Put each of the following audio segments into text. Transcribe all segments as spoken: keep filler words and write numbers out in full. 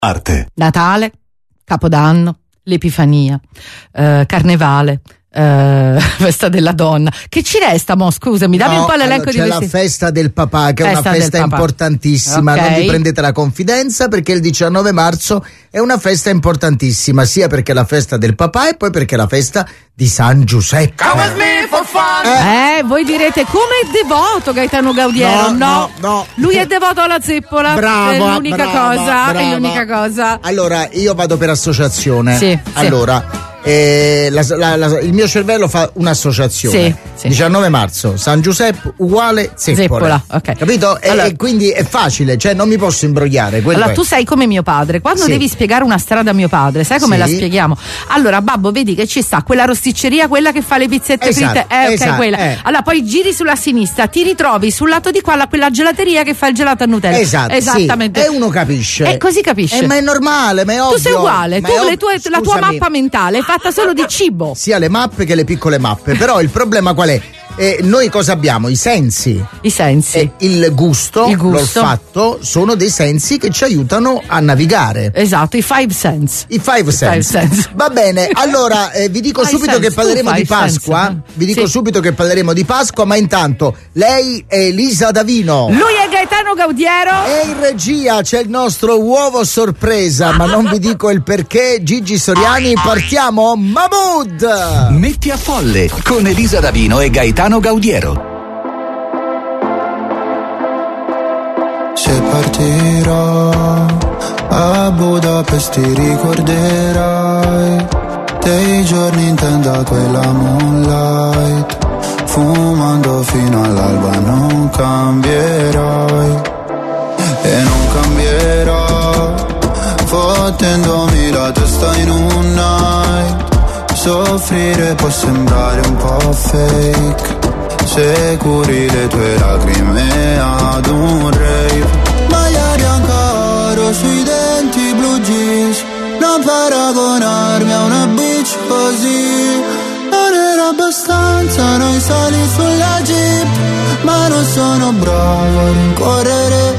Arte. Natale, Capodanno, l'Epifania, eh, Carnevale, eh, festa della donna. Che ci resta, mo? Scusami, dammi no, un po' l'elenco allora, di c'è questi. la festa del papà, che Festa è una festa del papà. importantissima. Okay. Non vi prendete la confidenza, perché il diciannove marzo è una festa importantissima, sia perché è la festa del papà e poi perché è la festa di San Giuseppe. Eh, eh voi direte, come è devoto Gaetano Gaudiero? No, no, no. Lui è devoto alla zeppola. Brava, è l'unica brava, cosa. brava. È l'unica cosa. Allora, io vado per associazione. Sì, sì. Allora, eh, la, la, la, il mio cervello fa un'associazione. Sì, sì. diciannove marzo, San Giuseppe uguale zeppola. Zeppola, ok. Capito? E, Allora- e quindi è facile, cioè non mi posso imbrogliare. quello Allora, è. tu sei come mio padre. Quando Sì. devi spiegare una strada a mio padre, sai come Sì. la spieghiamo? Allora, babbo, vedi che ci sta quella rosticceria, quella che fa le pizzette Esatto, fritte. Eh, ok, esatto, quella. eh. Allora, poi giri sulla sinistra, ti ritrovi sul lato di qua la- quella gelateria che fa il gelato a Nutella. Esatto, Esattamente. sì. E uno capisce. E così capisce. Eh, ma è normale, ma è ovvio. Tu sei uguale, Ma tu è le ov- tue- la tua scusami, mappa mentale è fatta solo di cibo. sia le mappe che le piccole mappe. Però il problema qual è? Eh, noi cosa abbiamo? I sensi. I sensi. E il gusto, Il gusto. l'olfatto sono dei sensi che ci aiutano a navigare. Esatto, i five sense. I five sense. five sense. Va bene, allora eh, vi dico Five subito sense, che parleremo tu di five Pasqua. sense. Vi dico Sì. subito che parleremo di Pasqua, ma intanto lei è Elisa Davino. Lui è Gaetano Gaudiero. E in regia c'è il nostro uovo sorpresa, ma non vi dico il perché. Gigi Soriani, partiamo, Mahmood! Metti a folle con Elisa Davino e Gaetano Gaudiero. Se partirò a Budapest ti ricorderai dei giorni in tenda quella moonlight, fumando fino all'alba non cambierai e non cambierò, fottendomi la testa in un night. Soffrire può sembrare un po' fake se curi le tue lacrime ad un rave. Maglia bianca oro sui denti, blu jeans, non paragonarmi a una bitch così. Non era abbastanza noi sali sulla jeep, ma non sono bravo a rincorrere.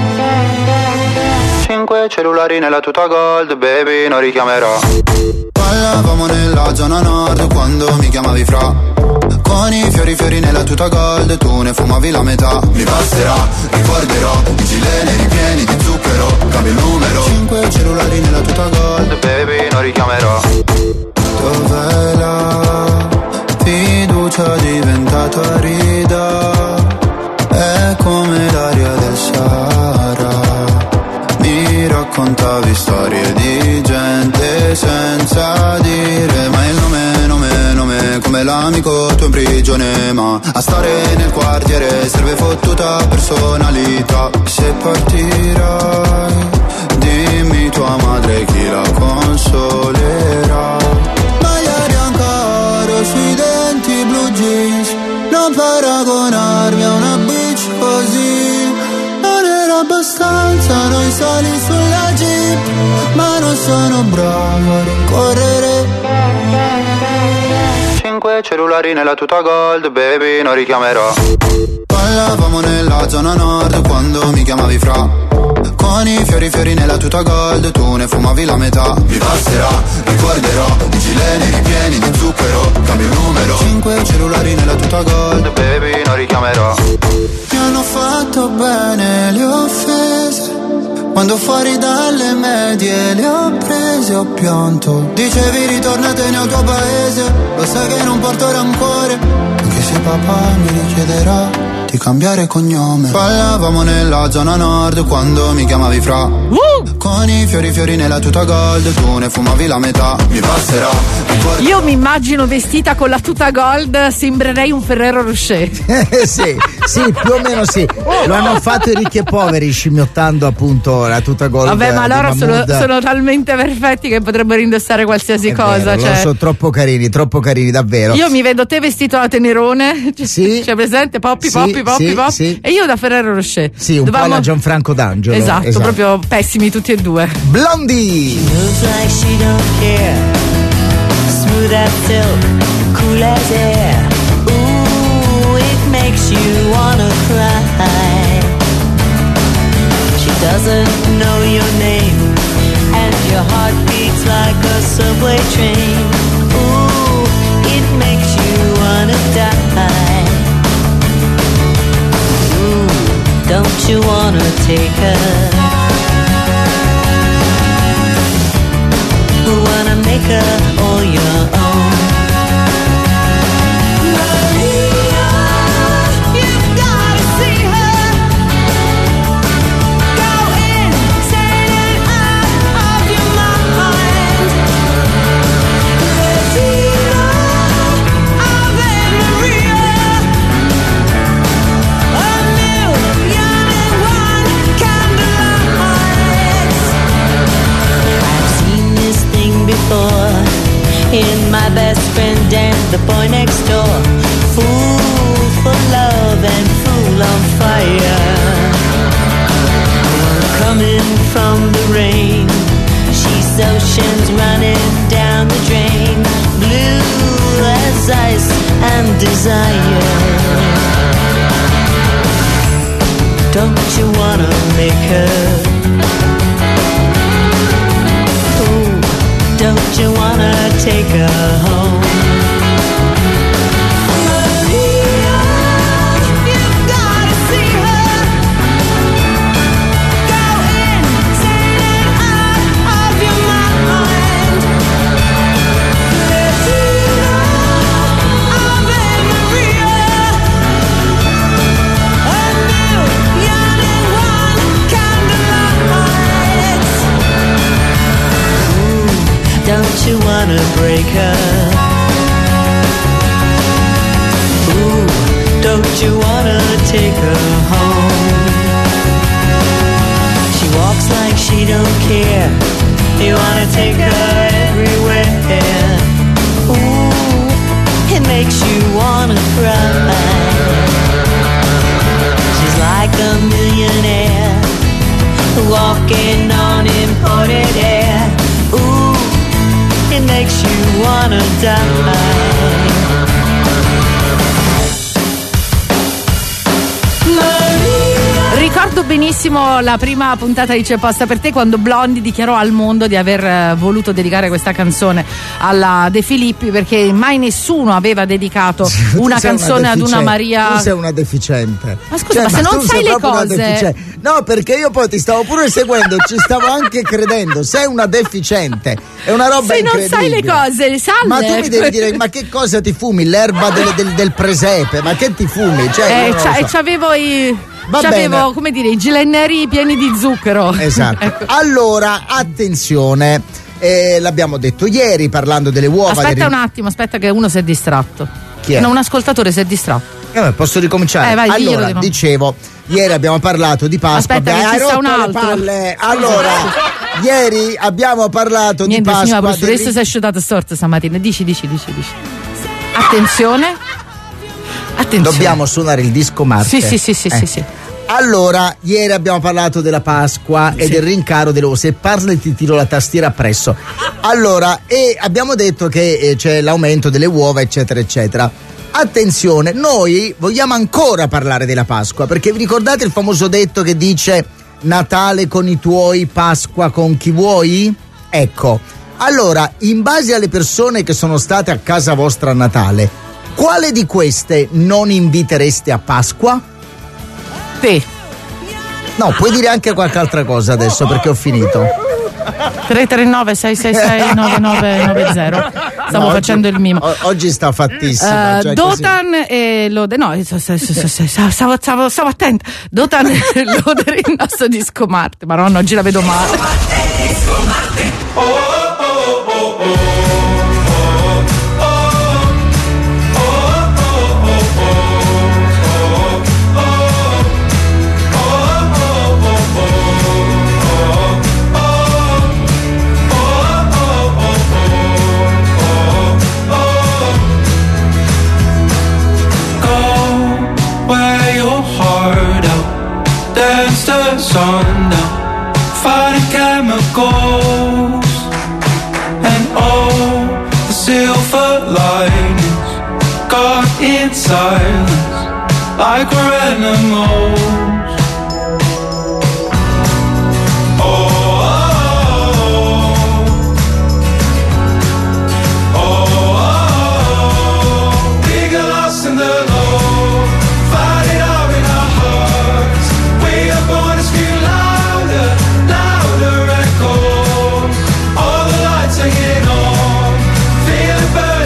Cinque cellulari nella tuta gold, baby, non richiamerò. Parlavamo nella zona nord quando mi chiamavi fra. Con i fiori fiori nella tuta gold, tu ne fumavi la metà. Mi passerà, ricorderò, i gileni ripieni di zucchero, cambio il numero. Cinque cellulari nella tuta gold, baby, non richiamerò. Dov'è la fiducia diventata rida? È come l'aria del Sahara. Mi raccontavi storie di gente senza dire mai il nome, nome, nome, come l'amico tuo in prigione, ma a stare nel quartiere serve fottuta personalità. Se partirai, dimmi tua madre chi la consolerà. Maglia bianca oro sui denti, blu jeans, non paragonarmi a una bitch così. Non era abbastanza noi sali sulla jeep, ma non sono bravo a rincorrere. Cinque cellulari nella tuta gold, baby, non richiamerò. Parlavamo nella zona nord quando mi chiamavi fra. Con i fiori fiori nella tuta gold, tu ne fumavi la metà. Mi passerà, ricorderò, i gileni ripieni di zucchero, cambio il numero. Cinque cellulari nella tuta gold, baby, non richiamerò. Mi hanno fatto bene le offese, quando fuori dalle medie le ho prese, ho pianto. Dicevi ritornatene al tuo paese, lo sai che non porto rancore, anche se papà mi richiederà di cambiare cognome. Parlavamo nella zona nord quando mi chiamavi fra. Uh! Con i fiori fiori nella tuta gold, tu ne fumavi la metà. Mi passerà, ricorda- Io mi immagino vestita con la tuta gold, sembrerei un Ferrero Rocher. Eh, sì, sì, più o meno sì. Lo hanno fatto i ricchi e poveri, scimmiottando appunto la tuta gold. Vabbè, ma di loro sono, Mahmood. sono talmente perfetti che potrebbero indossare qualsiasi È cosa. vero, Cioè. loro sono troppo carini, troppo carini, davvero. Io mi vedo te vestito da Tenerone, Sì. c'è presente? Poppi, Sì, poppi, poppi, sì, poppi. sì. E io da Ferrero Rocher. Sì, un po' Dovevamo- alla Gianfranco D'Angelo. Esatto, proprio pessimi tutti e due. Blondie. Moves like she don't care. Smooth as silk, cool as air. Ooh, it makes you wanna cry. She doesn't know your name, in my best friend Dan, the boy next door. Fool for love and fool on fire. Coming from the rain, she's oceans running down the drain. Blue as ice and desire. Don't you wanna make her? Oh, don't you wanna take her home? Maria, you've gotta see her. Go insane and out of your mind. Let's Ave Maria. A million and one candlelights. Ooh, don't you wanna break her? Ooh, don't you wanna take her home? She walks like she don't care. You wanna take her everywhere. Ooh, it makes you wanna cry. She's like a millionaire walking on imported air. Ooh, it makes you wanna die. Ricordo benissimo la prima puntata di C'è Posta per te, quando Blondie dichiarò al mondo di aver eh, voluto dedicare questa canzone alla De Filippi, perché mai nessuno aveva dedicato Tu una sei canzone una ad una deficiente. Maria. Tu sei una deficiente. Ma scusa, Cioè, ma se non tu sai sei le proprio una cose. deficiente. No, perché io poi ti stavo pure seguendo e ci stavo anche credendo. Sei una deficiente. È una roba Se non incredibile. sai le cose, salve. Ma tu mi devi dire, ma che cosa ti fumi? L'erba del, del, del presepe? Ma che ti fumi? Cioè, Eh, io non c'ha- lo e so. c'avevo i. Va c'avevo, bene. come dire, i gelenneri pieni di zucchero. Esatto. Ecco. Allora, attenzione. Eh, l'abbiamo detto ieri parlando delle uova. Aspetta dei- un attimo, aspetta che uno si è distratto. Chi è? No, un ascoltatore si è distratto. Eh, posso ricominciare? Eh, vai, diglielo allora, di nuovo. dicevo, ieri abbiamo parlato di Pasqua. Aspetta, Beh, che ci hai sta rotto un le altro. palle. Allora, ieri abbiamo parlato Niente, di Pasqua. signora del- professoressa si è asciugata storta stamattina. Dici, dici, dici, dici. Attenzione. Attenzione. Dobbiamo suonare il disco Marte. Sì, sì, sì, sì, Eh. sì, sì. Allora, ieri abbiamo parlato della Pasqua e Sì. del rincaro delle uova. Se parli ti tiro la tastiera appresso. Allora, e abbiamo detto che eh, c'è l'aumento delle uova, eccetera, eccetera. Attenzione, noi vogliamo ancora parlare della Pasqua, perché vi ricordate il famoso detto che dice Natale con i tuoi, Pasqua con chi vuoi? Ecco, allora, in base alle persone che sono state a casa vostra a Natale, quale di queste non invitereste a Pasqua? Te. No, puoi dire anche qualche altra cosa adesso perché ho finito. tre tre nove sei sei sei nove nove nove zero. Stavo No, facendo oggi- il mimo. o- oggi sta fattissima. Eh, cioè Dotan e Lode, no, s- s- s- s- s- stavo, stavo, stavo attenta. Dotan e Lode il nostro disco Marte. Madonna, oggi la vedo male. Wear your heart out, dance the sun down, fighting chemicals, and all the silver linings got in silence like we're animals.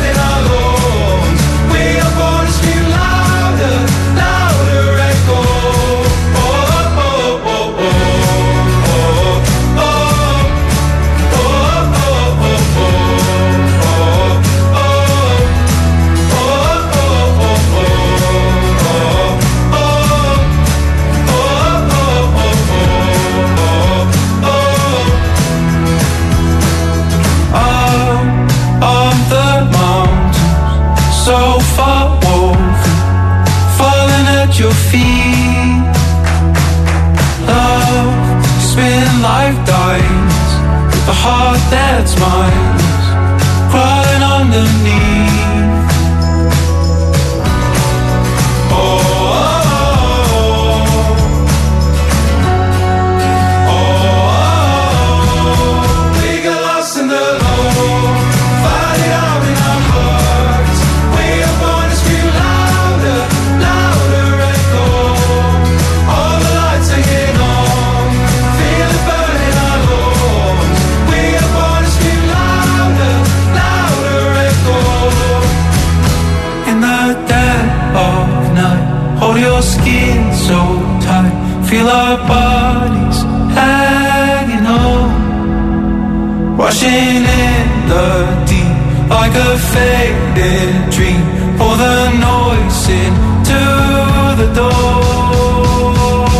Louder, louder echo. at your feet. Love, spin lifetimes with a heart that's mine, crying underneath. Hold your skin so tight, feel our bodies hanging on, washing in the deep like a faded dream. Pour the noise into the door.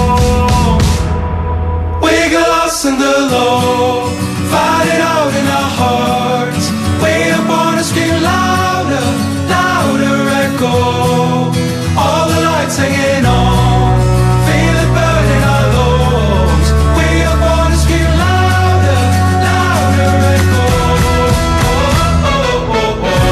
We got lost in the low, fight it out in our hearts. We up on a scream louder, louder echo. All the lights hanging on, feel it burning our lungs. We are born to scream louder, louder echo. Oh, oh, oh, oh,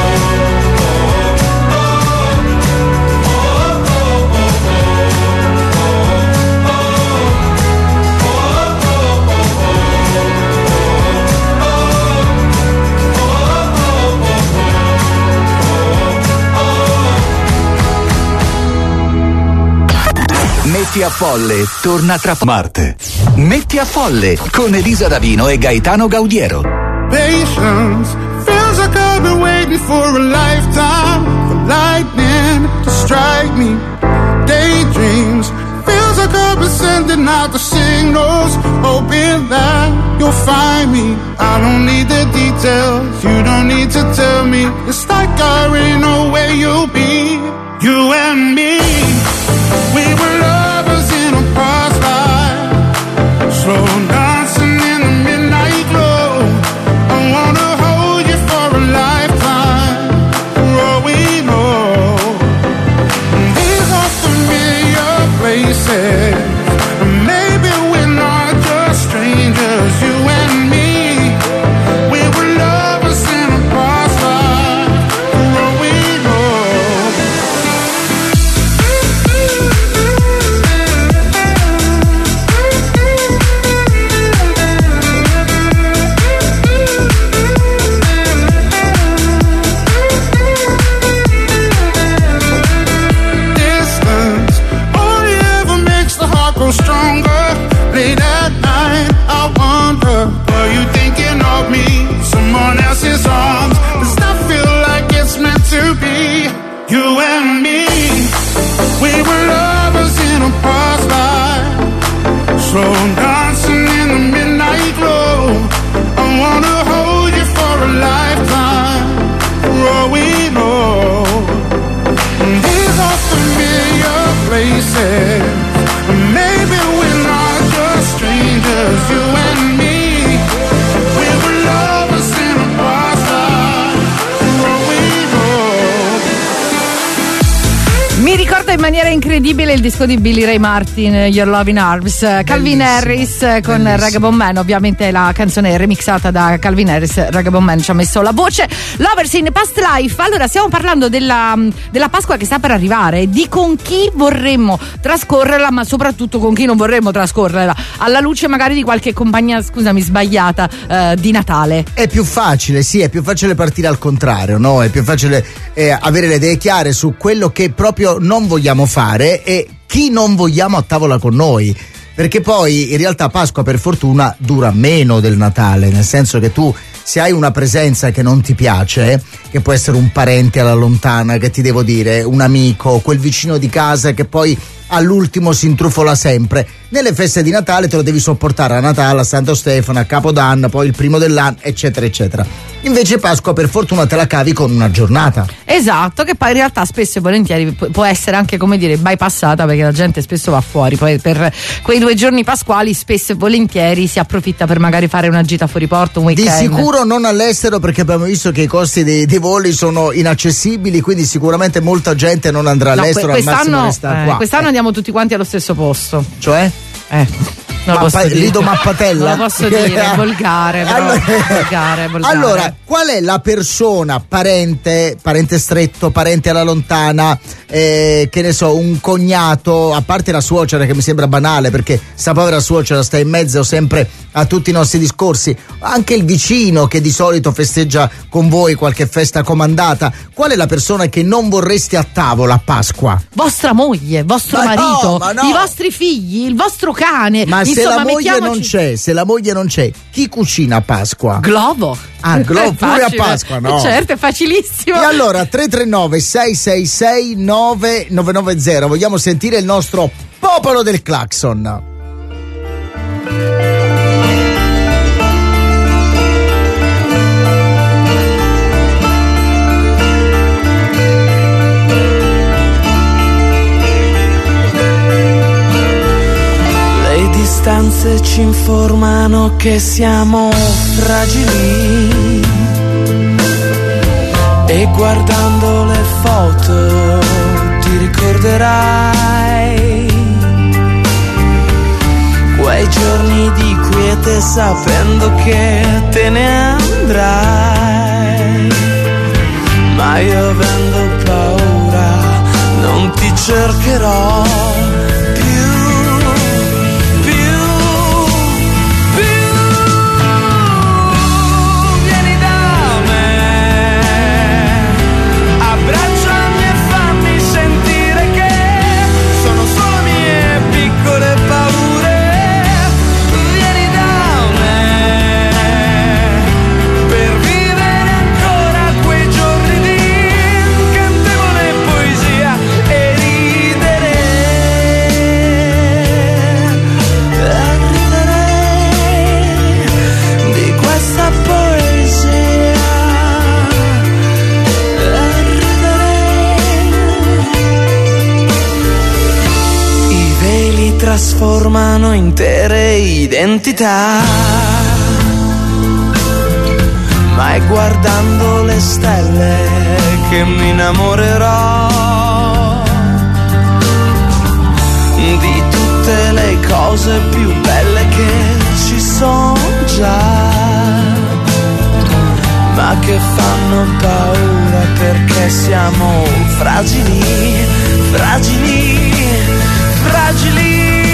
Metti a Folle torna tra Marte. Metti a Folle con Elisa Davino e Gaetano Gaudiero. Patience feels like I've been waiting for a lifetime for lightning to strike me. Daydreams feels like I've been sending out the signals, hoping that you'll find me. I don't need the details, you don't need to tell me. It's like I already know where you'll be. You and me, we were lovers in a past life, slow dancing in the midnight glow. I wanna hold you for a lifetime, for all we know. These are familiar places, maybe we're not just strangers. You and me, we were lovers in a past life, for all we know. Stronger late at night, I wonder, are you thinking of me? Someone else's arms, does that feel like it's meant to be? You and me, we were lovers in a past life, slow dancing in the midnight glow. I wanna hold you for a lifetime, for all we know. These are familiar places, maybe we're not just strangers. You and me, we were lovers in a past life, for all we know. Mi ricorda in maniera incredibile il disco di Billy Ray Martin, Your Love in Arms. Calvin Bellissimo. Harris con Bellissimo. Ragabon Man, ovviamente la canzone è remixata da Calvin Harris. Ragabon Man ci ha messo la voce. Lovers in Past Life. Allora, stiamo parlando della, della Pasqua che sta per arrivare, di con chi vorremmo trascorrerla, ma soprattutto con chi non vorremmo trascorrerla, alla luce magari di qualche compagnia, scusami, sbagliata, eh, di Natale. È più facile, sì, è più facile partire al contrario, no? È più facile eh, avere le idee chiare su quello che proprio non vogliamo fare e chi non vogliamo a tavola con noi. Perché poi in realtà Pasqua per fortuna dura meno del Natale, nel senso che tu, se hai una presenza che non ti piace, che può essere un parente alla lontana, che ti devo dire, un amico, quel vicino di casa che poi all'ultimo si intrufola sempre, nelle feste di Natale te lo devi sopportare a Natale, a Santo Stefano, a Capodanno, poi il primo dell'anno, eccetera eccetera. Invece Pasqua per fortuna te la cavi con una giornata. Esatto, che poi in realtà spesso e volentieri può essere anche, come dire, bypassata, perché la gente spesso va fuori. Poi per quei due giorni pasquali spesso e volentieri si approfitta per magari fare una gita fuori porto, un weekend. Di sicuro non all'estero, perché abbiamo visto che i costi dei, dei voli sono inaccessibili, quindi sicuramente molta gente non andrà No, all'estero, al massimo resta eh, qua. Quest'anno eh. andiamo tutti quanti allo stesso posto. Cioè? Eh. Non lo Mappa, posso dire. Lido Mappatella? Non lo posso dire, è volgare, però. Allora, volgare, volgare. allora, qual è la persona, parente, parente stretto, parente alla lontana, eh, che ne so, un cognato, a parte la suocera che mi sembra banale perché sta povera suocera sta in mezzo sempre a tutti i nostri discorsi, anche il vicino che di solito festeggia con voi qualche festa comandata, qual è la persona che non vorreste a tavola a Pasqua? Vostra moglie, vostro ma marito, no, ma no. i vostri figli, il vostro cane. Ma Insomma, se la moglie mettiamoci... non c'è, se la moglie non c'è, chi cucina a Pasqua? Glovo. Ah, Glovo pure a Pasqua, no? Certo, è facilissimo. E allora tre tre nove sei sei sei nove nove nove zero, vogliamo sentire il nostro popolo del clacson. Le distanze ci informano che siamo fragili e guardando le foto ti ricorderai quei giorni di quiete sapendo che te ne andrai, ma io avendo paura non ti cercherò. Trasformano intere identità, ma è guardando le stelle che mi innamorerò di tutte le cose più belle che ci sono già, ma che fanno paura perché siamo fragili, fragili, fragili.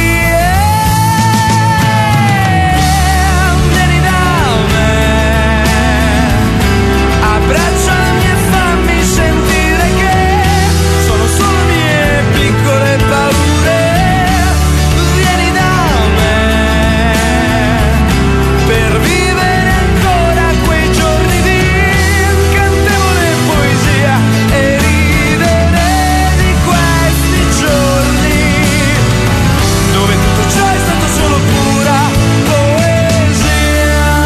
Abbracciami e fammi sentire che sono solo mie piccole paure. Vieni da me per vivere ancora quei giorni di incantevole poesia e ridere di questi giorni dove tutto ciò è stato solo pura poesia.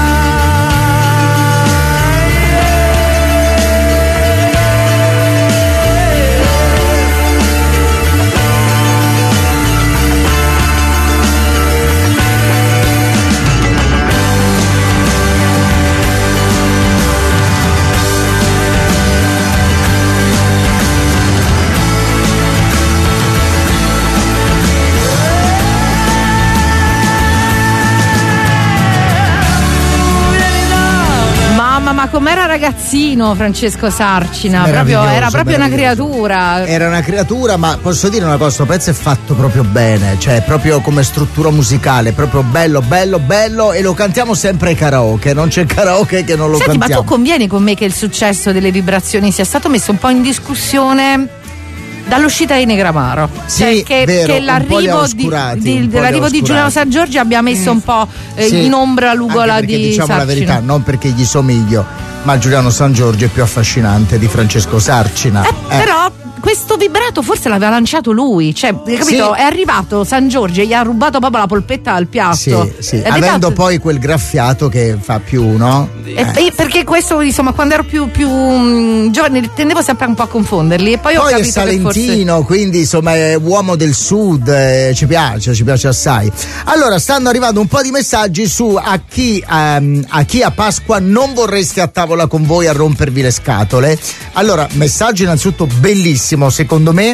Ma com'era ragazzino Francesco Sarcina, proprio, era proprio una creatura. Era una creatura, ma posso dire una cosa, questo pezzo è fatto proprio bene, cioè proprio come struttura musicale, proprio bello, bello, bello, e lo cantiamo sempre ai karaoke, non c'è karaoke che non lo Senti, cantiamo. ma tu convieni con me che il successo delle vibrazioni sia stato messo un po' in discussione dall'uscita di Negramaro? Sì, cioè che, vero, che un po' li ha l'arrivo, oscurati, di, un di, po' li ha l'arrivo di Giuliano oscurati. San Giorgi abbia messo un po' eh, Sì, in ombra l'ugola anche perché, di diciamo Sarcina. la verità, non perché gli somiglio, ma Giuliano San Giorgio è più affascinante di Francesco Sarcina. Eh, Eh. Però questo vibrato forse l'aveva lanciato lui, cioè, capito? Sì. È arrivato San Giorgio e gli ha rubato proprio la polpetta al piatto. Sì, sì. Ed è Avendo stato- poi quel graffiato che fa più, no? E- e perché questo, insomma, quando ero più, più mh, giovane tendevo sempre un po' a confonderli e poi, ho Poi è capito che forse... salentino, quindi insomma è uomo del sud, eh, ci piace, ci piace assai. Allora, stanno arrivando un po' di messaggi su a chi, ehm, a chi a Pasqua non vorreste a tavola con voi a rompervi le scatole. Allora, messaggio innanzitutto bellissimo, secondo me,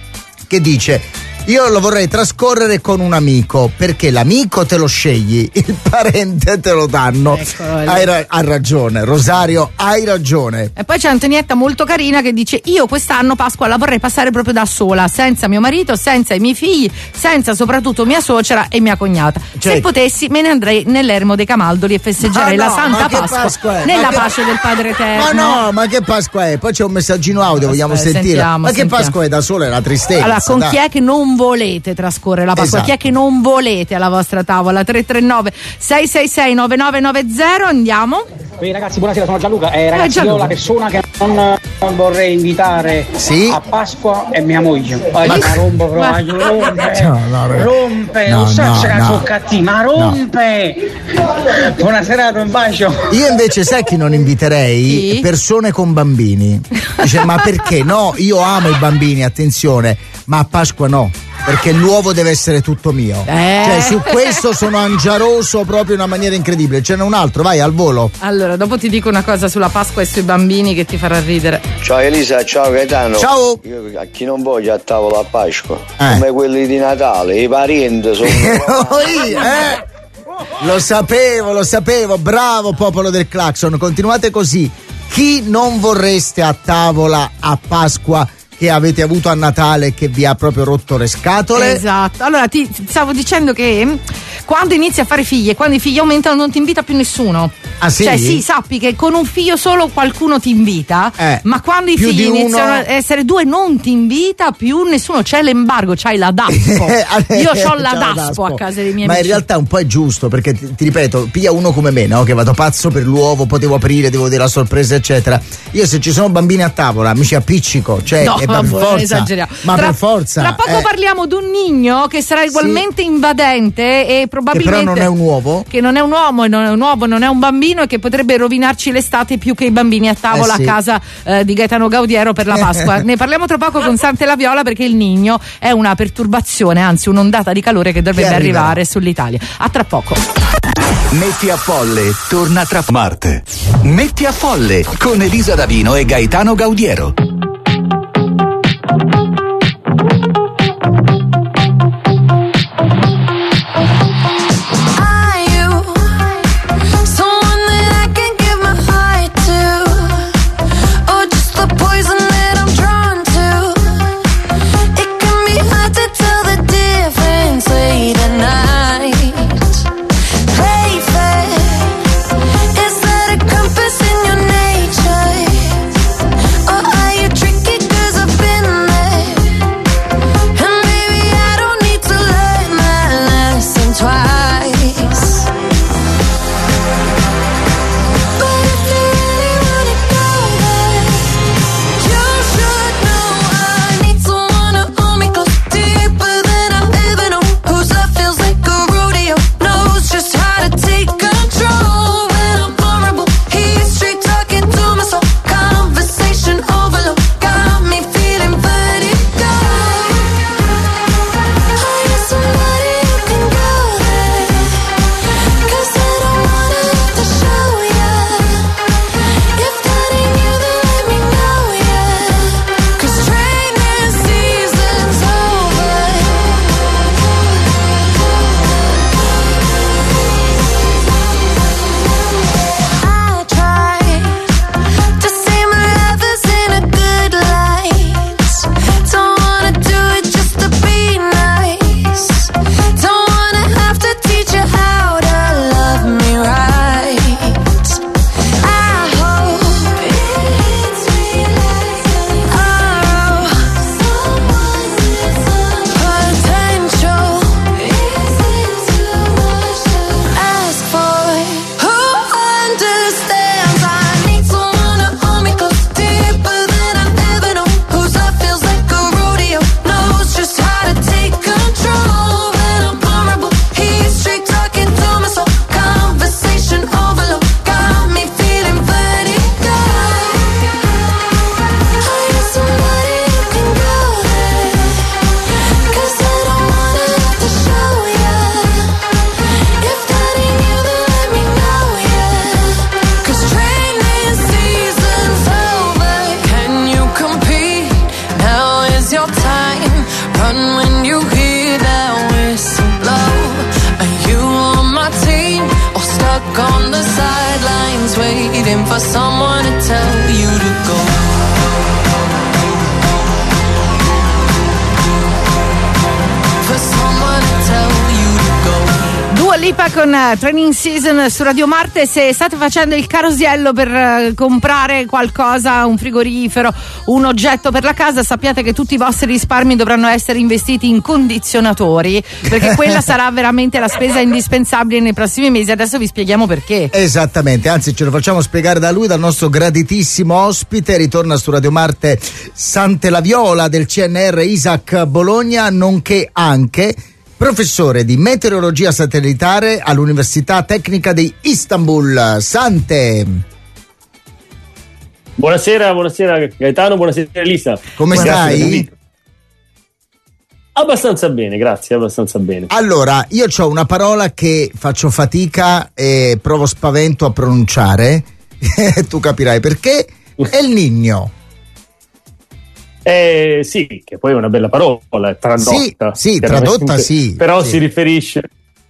che dice: io lo vorrei trascorrere con un amico, perché l'amico te lo scegli, il parente te lo danno. Eccolo lì. Hai ra- ha ragione, Rosario, hai ragione. E poi c'è Antonietta molto carina che dice: io quest'anno Pasqua la vorrei passare proprio da sola, senza mio marito, senza i miei figli, senza soprattutto mia suocera e mia cognata. Cioè- Se potessi me ne andrei nell'ermo dei Camaldoli e festeggerei Ma la no, Santa ma che Pasqua, Pasqua è? nella Ma che- pace del Padre Eterno. Ma no, ma che Pasqua è? Poi c'è un messaggino audio, vogliamo Aspetta, sentire. sentiamo, ma che sentiamo. Pasqua è da sola? È una tristezza. Allora, con dai. chi è che non volete trascorrere la Pasqua? Esatto. Chi è che non volete alla vostra tavola? tre tre nove sei sei sei nove nove nove zero, andiamo. Ehi ragazzi, buonasera, sono Gianluca. Eh, ragazzi, Gianluca. io la persona che non, non vorrei invitare Sì? a Pasqua è mia moglie. Poi ma rompo proprio, rompe, No, no, ragazzi. rompe, No, non so no, se no. sono cattivi, ma rompe. Buonasera, un bacio. Io invece sai chi non inviterei? Chi? Persone con bambini. Dice, ma perché? No, io amo i bambini, attenzione, ma a Pasqua no. Perché l'uovo deve essere tutto mio. Eh. Cioè, su questo sono angiaroso proprio in una maniera incredibile. Ce n'è un altro, vai al volo. Allora, dopo ti dico una cosa sulla Pasqua e sui bambini che ti farà ridere. Ciao Elisa, ciao Gaetano. Ciao. Io a chi non voglio a tavola a Pasqua, Eh. come quelli di Natale, i parenti sono. Oi, eh? Lo sapevo, lo sapevo, bravo popolo del Clacson, continuate così. Chi non vorreste a tavola a Pasqua che avete avuto a Natale che vi ha proprio rotto le scatole? Esatto. Allora, ti stavo dicendo che quando inizi a fare figli e quando i figli aumentano non ti invita più nessuno. Ah, sì? Cioè sì, sappi che con un figlio solo qualcuno ti invita, Eh, ma quando i più figli di uno- iniziano a essere due non ti invita più nessuno, c'è l'embargo, c'hai la Daspo. Io ho la Ciao, Daspo a casa dei miei Ma amici. in realtà un po' è giusto, perché ti, ti ripeto, piglia uno come me, no? Che vado pazzo per l'uovo, potevo aprire, devo dire la sorpresa, eccetera. Io se ci sono bambini a tavola mi ci appiccico, cioè No, eh, ma per vabbè, forza. esageriamo. Ma tra, per forza. Tra poco eh, parliamo di un nigno che sarà ugualmente invadente e che probabilmente. però non è un uovo. Che non è un uomo, e non è un uovo, non è un bambino e che potrebbe rovinarci l'estate più che i bambini a tavola Eh sì. a casa eh, di Gaetano Gaudiero per la Pasqua. Ne parliamo tra poco con Sante La Viola, perché il nigno è una perturbazione, anzi un'ondata di calore che dovrebbe Che arriverà. arrivare sull'Italia. A tra poco. Metti a Folle torna tra Marte. Metti a Folle con Elisa Davino e Gaetano Gaudiero. Is that a compass in your nature? Or are you just waiting for someone to tell you to go. For someone to tell you to go. Dua Lipa con uh, Training Season su Radio Marte. Se state facendo il carosiello per uh, comprare qualcosa, un frigorifero, un oggetto per la casa, sappiate che tutti i vostri risparmi dovranno essere investiti in condizionatori, perché quella sarà veramente la spesa indispensabile nei prossimi mesi. Adesso vi spieghiamo perché. Esattamente, anzi ce lo facciamo spiegare da lui, dal nostro graditissimo ospite. Ritorna su Radio Marte Santelaviola del C N R Isaac Bologna, nonché anche professore di meteorologia satellitare all'Università Tecnica di Istanbul. Sante. Buonasera, buonasera Gaetano, buonasera Elisa. Come stai? Abbastanza bene, grazie, abbastanza bene. Allora, io ho una parola che faccio fatica e provo spavento a pronunciare, tu capirai perché, è il Niño. Eh, sì, che poi è una bella parola, è tradotta. Sì, sì tradotta sì. Però sì. si riferisce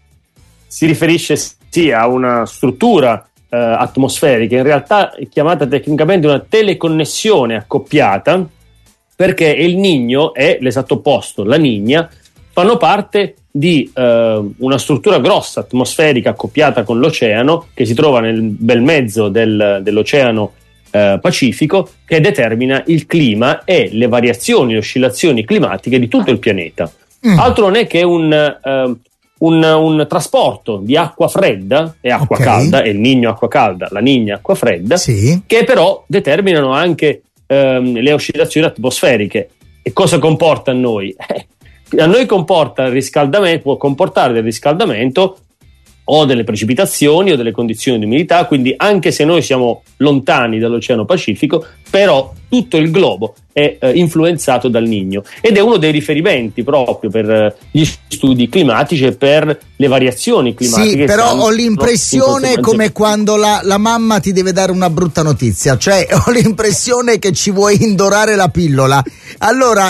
si riferisce sì a una struttura eh, atmosferica, in realtà è chiamata tecnicamente una teleconnessione accoppiata, perché il Niño e l'esatto opposto, la Niña, fanno parte di eh, una struttura grossa atmosferica accoppiata con l'oceano, che si trova nel bel mezzo del, dell'oceano Eh, Pacifico, che determina il clima e le variazioni, le oscillazioni climatiche di tutto il pianeta. Mm. Altro non è che un, uh, un, un trasporto di acqua fredda e acqua okay. calda, e il Niño acqua calda, la Niña acqua fredda, sì. che però determinano anche um, le oscillazioni atmosferiche. E cosa comporta a noi? Eh, a noi comporta il riscaldamento, può comportare del riscaldamento o delle precipitazioni o delle condizioni di umidità, quindi anche se noi siamo lontani dall'Oceano Pacifico, però tutto il globo è eh, influenzato dal Niño, ed è uno dei riferimenti proprio per eh, gli studi climatici e per le variazioni climatiche. Sì, però ho l'impressione come quando la, la mamma ti deve dare una brutta notizia, cioè ho l'impressione che ci vuoi indorare la pillola. Allora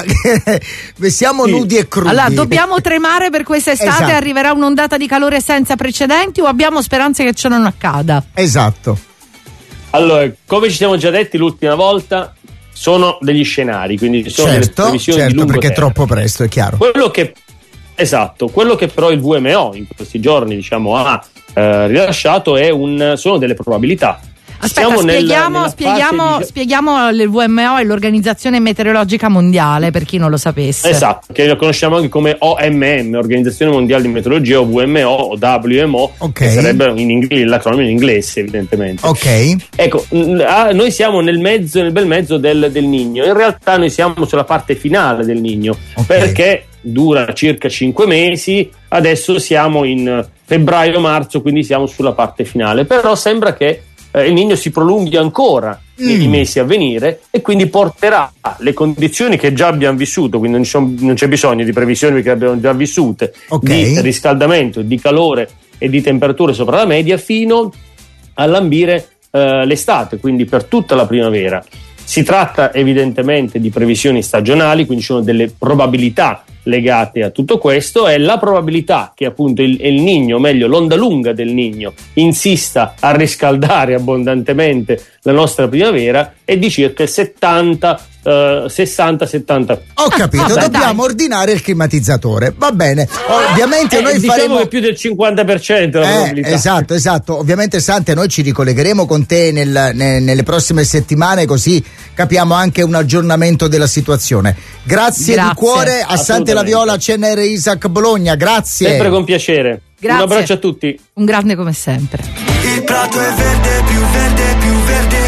siamo sì. nudi e crudi. Allora dobbiamo tremare per quest'estate, esatto. Arriverà un'ondata di calore senza precedenti o abbiamo speranze che ciò non accada? Esatto. Allora, come ci siamo già detti l'ultima volta, sono degli scenari, quindi sono certo, delle previsioni certo, di lungo perché termine. È troppo presto, è chiaro. Quello che esatto, quello che però il V M O in questi giorni, diciamo, ha eh, rilasciato è un sono delle probabilità. Aspetta, Siamo spieghiamo, nel, spieghiamo, di... spieghiamo il V M O è l'Organizzazione Meteorologica Mondiale, per chi non lo sapesse. Esatto, che lo conosciamo anche come O M M, Organizzazione Mondiale di Meteorologia, o V M O o W M O, okay. che sarebbe in inglese, l'acronimo in inglese evidentemente. Ok. Ecco, noi siamo nel mezzo, nel bel mezzo del, del Niño, in realtà noi siamo sulla parte finale del Niño, okay. perché dura circa cinque mesi, adesso siamo in febbraio-marzo, quindi siamo sulla parte finale, però sembra che il Niño si prolunghi ancora nei mm. mesi a venire e quindi porterà le condizioni che già abbiamo vissuto, quindi non, ci sono, non c'è bisogno di previsioni perché abbiamo già vissute, okay. di riscaldamento, di calore e di temperature sopra la media, fino a lambire eh, l'estate, quindi per tutta la primavera. Si tratta evidentemente di previsioni stagionali, quindi ci sono delle probabilità legate a tutto questo, e la probabilità che appunto il, il Niño, o meglio l'onda lunga del Niño, insista a riscaldare abbondantemente la nostra primavera è di circa il settanta, sessanta settanta. Ho capito, ah, dobbiamo dai. ordinare il climatizzatore, va bene. Ovviamente eh, noi diciamo faremo che più del cinquanta per cento la eh, probabilità. Esatto, esatto. Ovviamente Sante, noi ci ricollegheremo con te nel, ne, nelle prossime settimane, così capiamo anche un aggiornamento della situazione. Grazie, Grazie. di cuore a Santelaviola C N R Isaac Bologna, grazie. Sempre con piacere. Grazie. Un abbraccio a tutti. Un grande come sempre. Il prato è verde, più verde, più verde,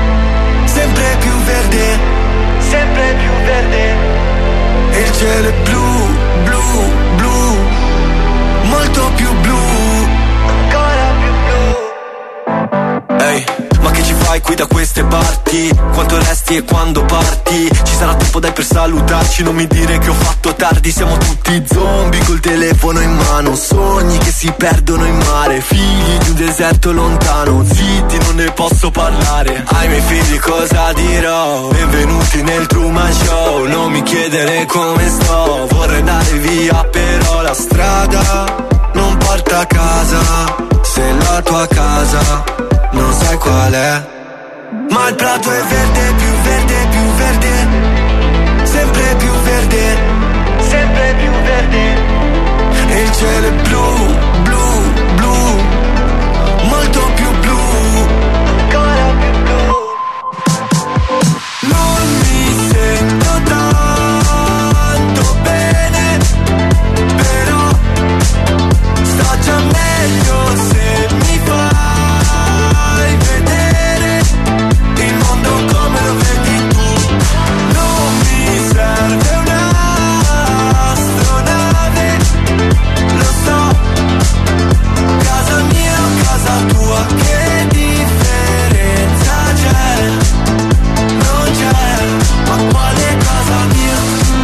sempre più verde, sempre più verde. E il cielo è blu, blu, blu, molto più blu, ancora più blu. Ehi, hey, ma che ci fai qui da queste parti? Quanto resti e quando parti? Ci sarà tempo dai per salutarci, non mi dire che ho fatto tardi. Siamo tutti zombie col telefono in mano, sogni che si perdono in mare, figli di un deserto lontano, zitti non ne posso parlare. Ai miei figli cosa dirò? Benvenuti nel Truman Show, non mi chiedere come sto, vorrei andare via però la strada non porta a casa, se la tua casa non sai qual è. Ma il prato è verde, più verde, più verde, sempre più verde, sempre più verde. E il cielo è blu, blu, blu, molto più blu, ancora più blu. Non mi sento tanto bene, però sto già meglio se mi fai vedere il mondo come lo vedi tu. Non mi serve un'astronave, lo so, casa mia o casa tua, che differenza c'è? Non c'è, ma quale casa mia?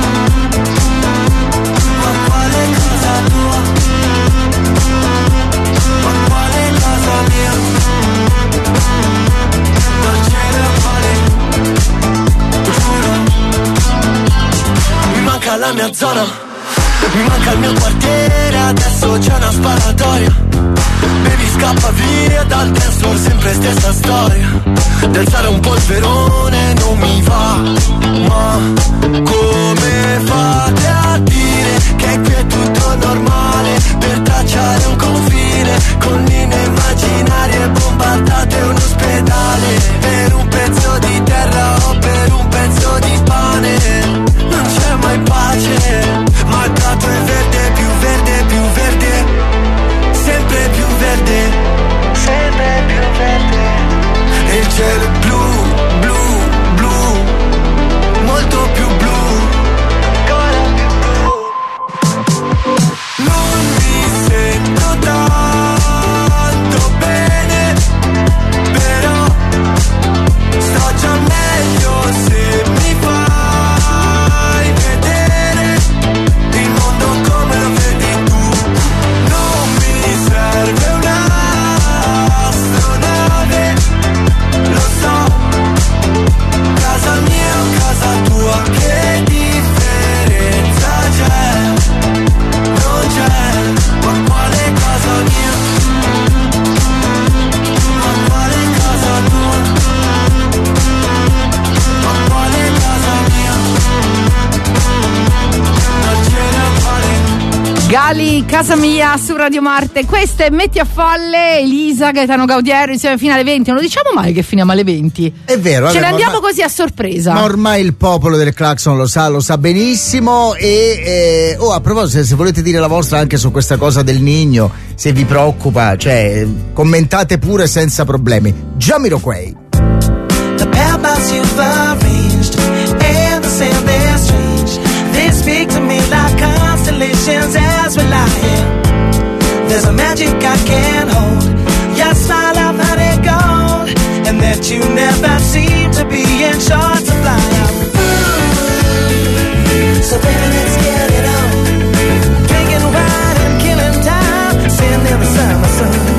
Ma quale casa tua? Ma quale casa mia? Non ce ne fare, giuro. Mi manca la mia zona, mi manca il mio quartiere, adesso c'è una sparatoria. Baby scappa via dal dance floor, sempre stessa storia. D'alzare un polverone non mi va, ma come fate a dire che qui è tutto normale? Per tracciare un confine con linee immaginarie, bombardate un ospedale per un pezzo di terra o per un pezzo di pane. Non c'è mai pace, ma il prato è verde, più verde, più verde, sempre più verde, sempre più verde. E il cielo è blu, blu, blu, molto più blu, ancora più blu. Non mi sento tanto bene, però sto già meglio se mi fai vedere il mondo come lo vedi tu. Non mi serve un'astronave, lo so, casa mia o casa tua, che differenza c'è? Non c'è, ma quale casa mia? Ma quale casa tua? Ma quale casa mia? Non ce ne fare. Gali, casa mia su Radio Marte. Questa è Metti a Folle, Elisa, Gaetano Gaudiero insieme fino alle venti. Non lo diciamo mai che finiamo alle venti. È vero. Ce vabbè, ne andiamo ormai, così a sorpresa. Ma ormai il popolo del Claxon lo sa, lo sa benissimo. E eh, oh, a proposito, se volete dire la vostra anche su questa cosa del Niño, se vi preoccupa, cioè commentate pure senza problemi. Jamiroquai. The paths you've arranged and the sand is strange. They speak to me like constellations as we lie here. There's a magic I can't hold. Your smile I've had it gold, and that you never seem to be in short supply. So baby, let's get it on. Drinking wine and killing time, sitting in the summer sun.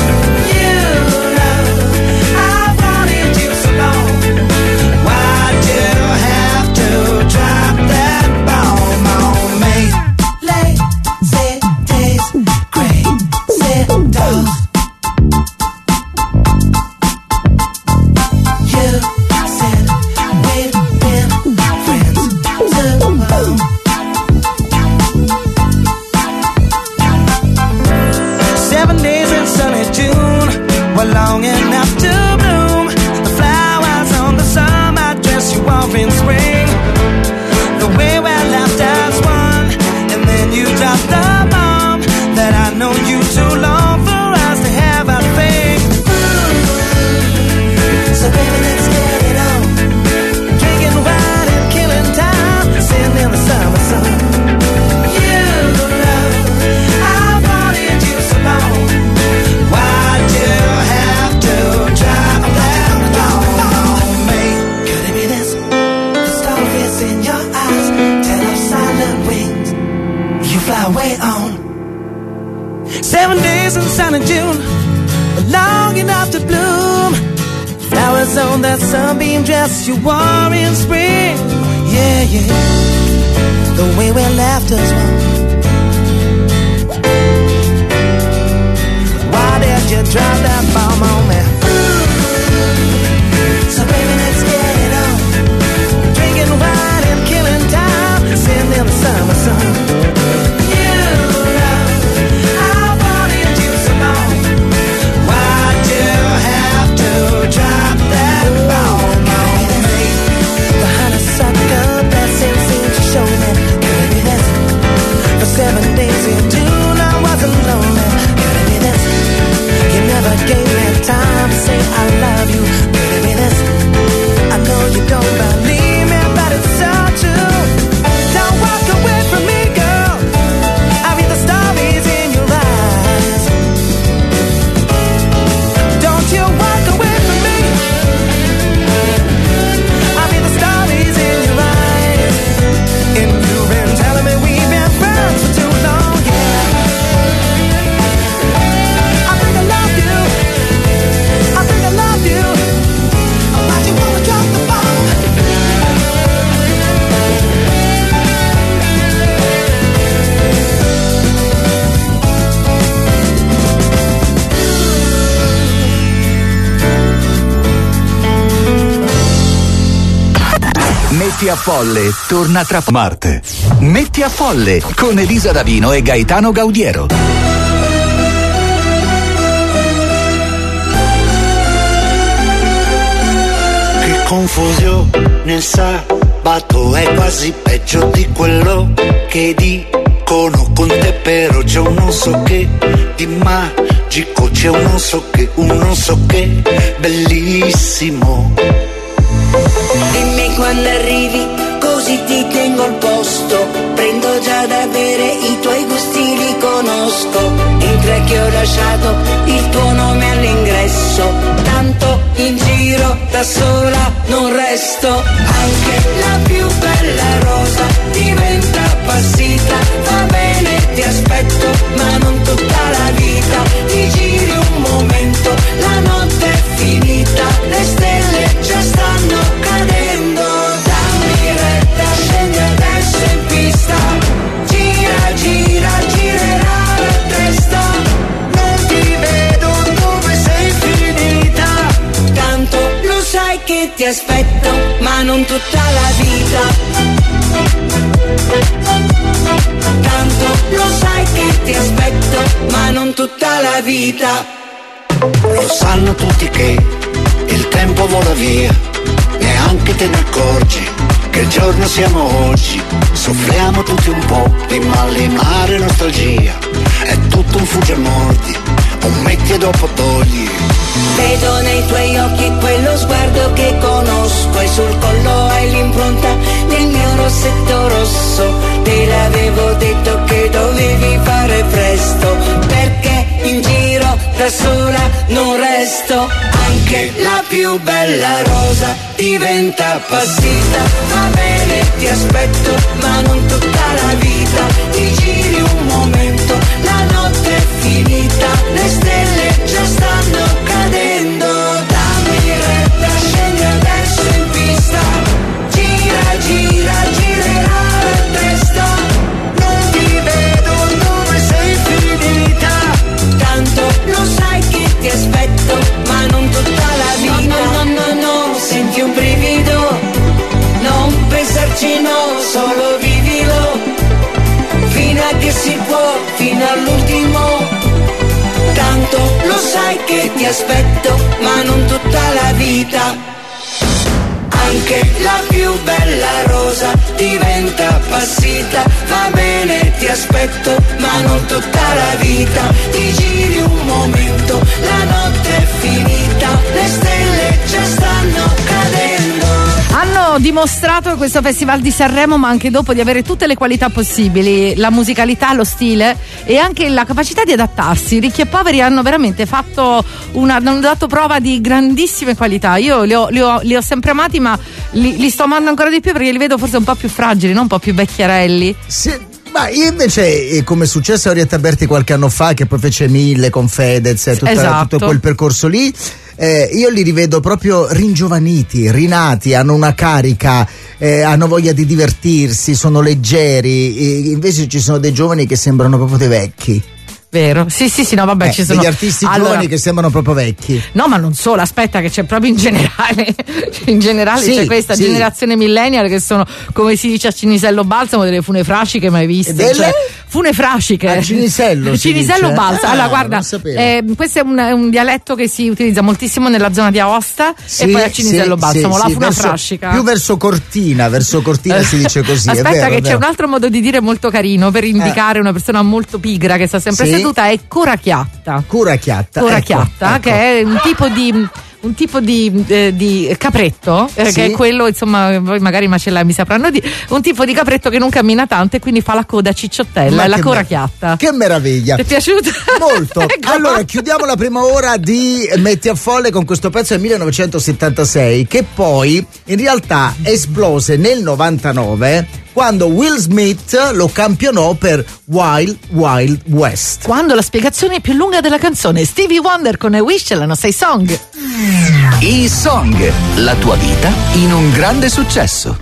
Long enough to bloom, the flowers on the summer dress you wore in spring. The way we left as one, and then you dropped the bomb that I know you too long for us to have a thing. So baby, let's get it on. Drinking wine and killing time, sitting in the summer sun. You know I've wanted you so long. Why'd you have to drop that bomb on me? Could it be this? The starfish in your eyes tell of silent wings. You fly away on. Seven days in sunny June, but long enough to bloom. Flowers on that sunbeam dress you wore in spring. Yeah, yeah. The way we left us one. Why did you drop that bomb on me? Metti a Folle torna tra Marte. Metti a Folle con Elisa Davino e Gaetano Gaudiero. Che confusione, sabato è quasi peggio di quello che dicono con te, però c'è un non so che di magico, c'è un non so che, un non so che bellissimo. Dimmi quando arrivi, così ti tengo al posto. Prendo già da bere, i tuoi gusti li conosco. Entra che ho lasciato il tuo nome all'ingresso. Tanto in giro da sola non resto. Anche la più bella rosa diventa appassita. Va bene, ti aspetto, ma non tutta la vita. Ti giri un momento, la notte è finita. Le stelle già stanno cadendo. Dammi retta, scendi adesso in pista. Gira, gira, girerà la testa. Non ti vedo dove sei finita. Tanto lo sai che ti aspetto, ma non tutta la vita. Tanto lo sai che ti aspetto, ma non tutta la vita. Lo sanno tutti che il tempo vola via, neanche te ne accorgi che il giorno siamo oggi. Soffriamo tutti un po' di malinare nostalgia. È tutto un fugge mordi, un metti e dopo togli. Vedo nei tuoi occhi quello sguardo che conosco, e sul collo hai l'impronta del mio rossetto rosso. Te l'avevo detto che dovevi fare presto, perché in giro da sola non resto. Anche la più bella rosa diventa appassita. Va bene, ti aspetto, ma non tutta la vita. Ti giri un momento, la notte è finita. Le stelle già stanno cadendo. Dammi retta, scendi adesso in pista. Gira, gira, girerà la testa. Non ti vedo dove sei finita. Tanto lo sai che ti aspetto, ma non tutta la vita. No, no, no, no, senti un brivido. Non pensarci, no, solo vivilo. Fino a che si può, fino all'ultimo. Tanto lo sai che ti aspetto, ma non tutta la vita. Anche la più bella rosa diventa appassita. Va bene, ti aspetto, ma non tutta la vita. Ti giri un momento, la notte è finita. Le stelle già stanno cadendo. Hanno dimostrato questo Festival di Sanremo, ma anche dopo, di avere tutte le qualità possibili, la musicalità, lo stile e anche la capacità di adattarsi. Ricchi e poveri hanno veramente fatto una, hanno dato prova di grandissime qualità. Io li ho, li ho, li ho sempre amati, ma li, li sto amando ancora di più perché li vedo forse un po' più fragili, non un po' più vecchierelli. Sì. Ma io invece, come è successo a Orietta Berti qualche anno fa, che poi fece Mille con Fedez e esatto. tutto quel percorso lì, eh, io li rivedo proprio ringiovaniti, rinati, hanno una carica, eh, hanno voglia di divertirsi, sono leggeri. E invece ci sono dei giovani che sembrano proprio dei vecchi. Vero, sì sì sì, no vabbè, eh, ci sono degli artisti allora, giovani che sembrano proprio vecchi. No, ma non solo, aspetta che c'è proprio in generale in generale sì, c'è questa sì. generazione millennial che sono, come si dice a Cinisello Balsamo, delle funefrasciche mai viste. Delle? Cioè, funefrasciche. A Cinisello Cinisello dice? Balsamo. Ah, allora guarda, eh, questo è un, è un dialetto che si utilizza moltissimo nella zona di Aosta, sì, e poi a Cinisello sì, Balsamo, sì, la sì, funefrascica. Verso, più verso Cortina, verso Cortina si dice così. Aspetta, è vero, che è c'è vero. un altro modo di dire molto carino per indicare eh. una persona molto pigra che sta sempre Sì. seduta, è corachiatta. Curacchiatta. Corachiatta, ecco, che ecco. è un tipo di un tipo di, eh, di capretto, eh, Sì. che è quello, insomma, voi magari i macellai mi sapranno di un tipo di capretto che non cammina tanto e quindi fa la coda cicciottella, Ma è la che corachiatta. mer- Che meraviglia! Ti è piaciuto? Molto. Ecco. Allora, chiudiamo la prima ora di Metti a Folle con questo pezzo del millenovecentosettantasei, che poi in realtà esplose nel novantanove quando Will Smith lo campionò per Wild Wild West. Quando la spiegazione più lunga della canzone, Stevie Wonder con I Wish, la nostra song. I Song, la tua vita in un grande successo.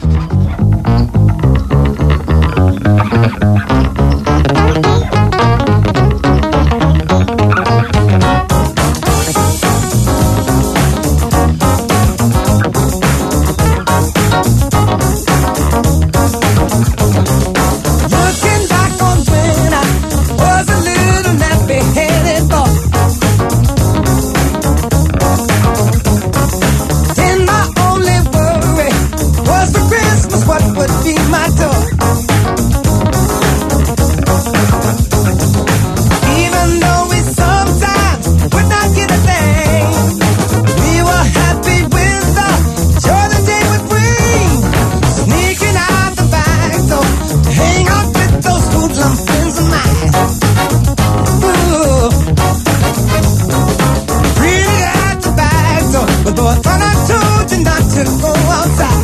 to go outside.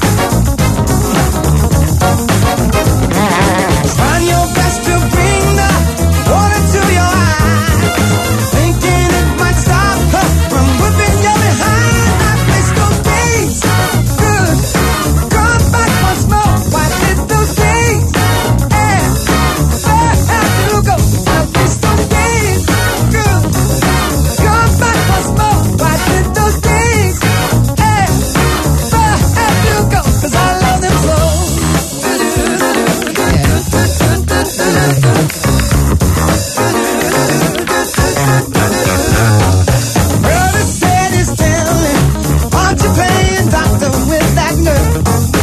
Trying your best to bring the water to your eyes, thinking it might stop her from whipping your behind. I miss those days, good. Come back once more. Why did those days end? Where have you go? I miss those days, good. Come back once more. Why did those days end? Where have you go? 'Cause I love them so. Brother said he's telling, aren't you playing doctor with that nerve?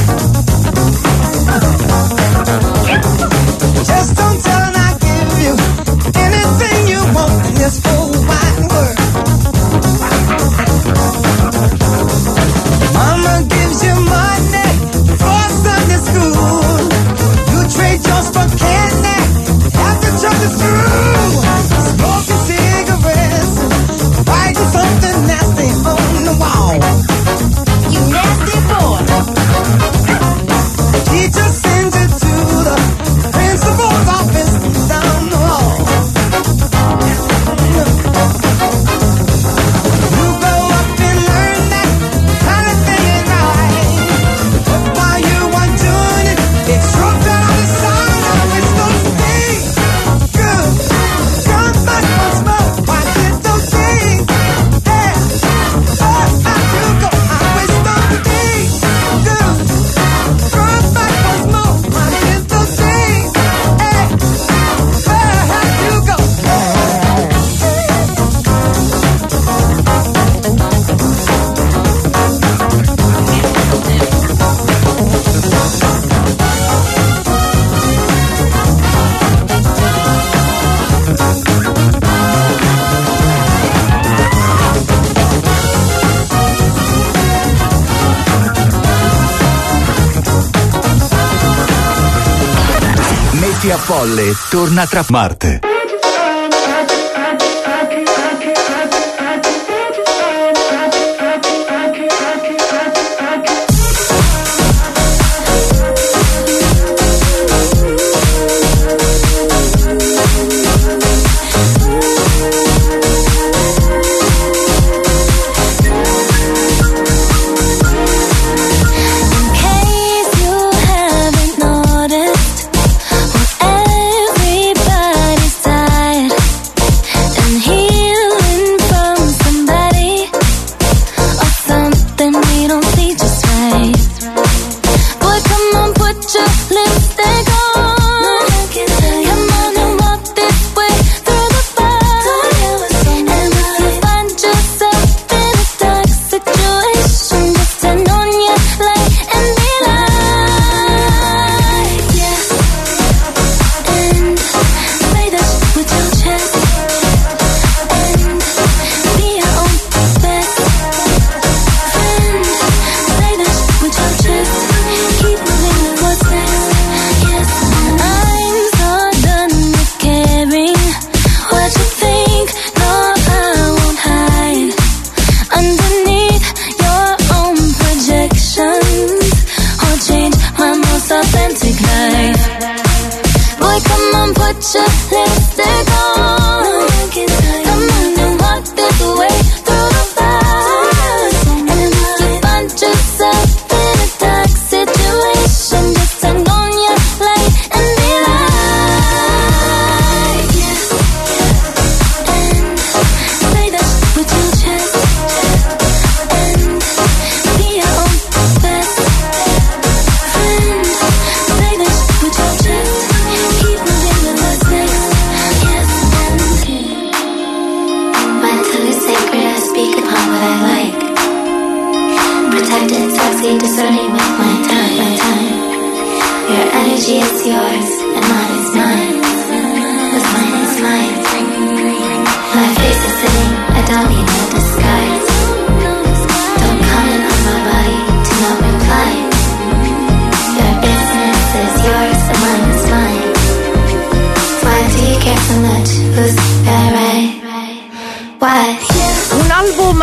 Just don't tell and I'll give you anything you want in this whole wide world. Mama gives you money for Sunday school. You trade yours for candy after church is through. Smoking cigarettes, writing something nasty on the wall. You nasty boy. Teacher sends you to the principal's office down the hall. You grow up and learn that kind of thing ain't right. But while you are doing it, it's rubbed out on the side. I wish those days good. Come back once more. Why did those days there? Where have you go? I wish those days good. Come back once more. Why did those days there? Where have you go? Metti a Folle torna tra Marte.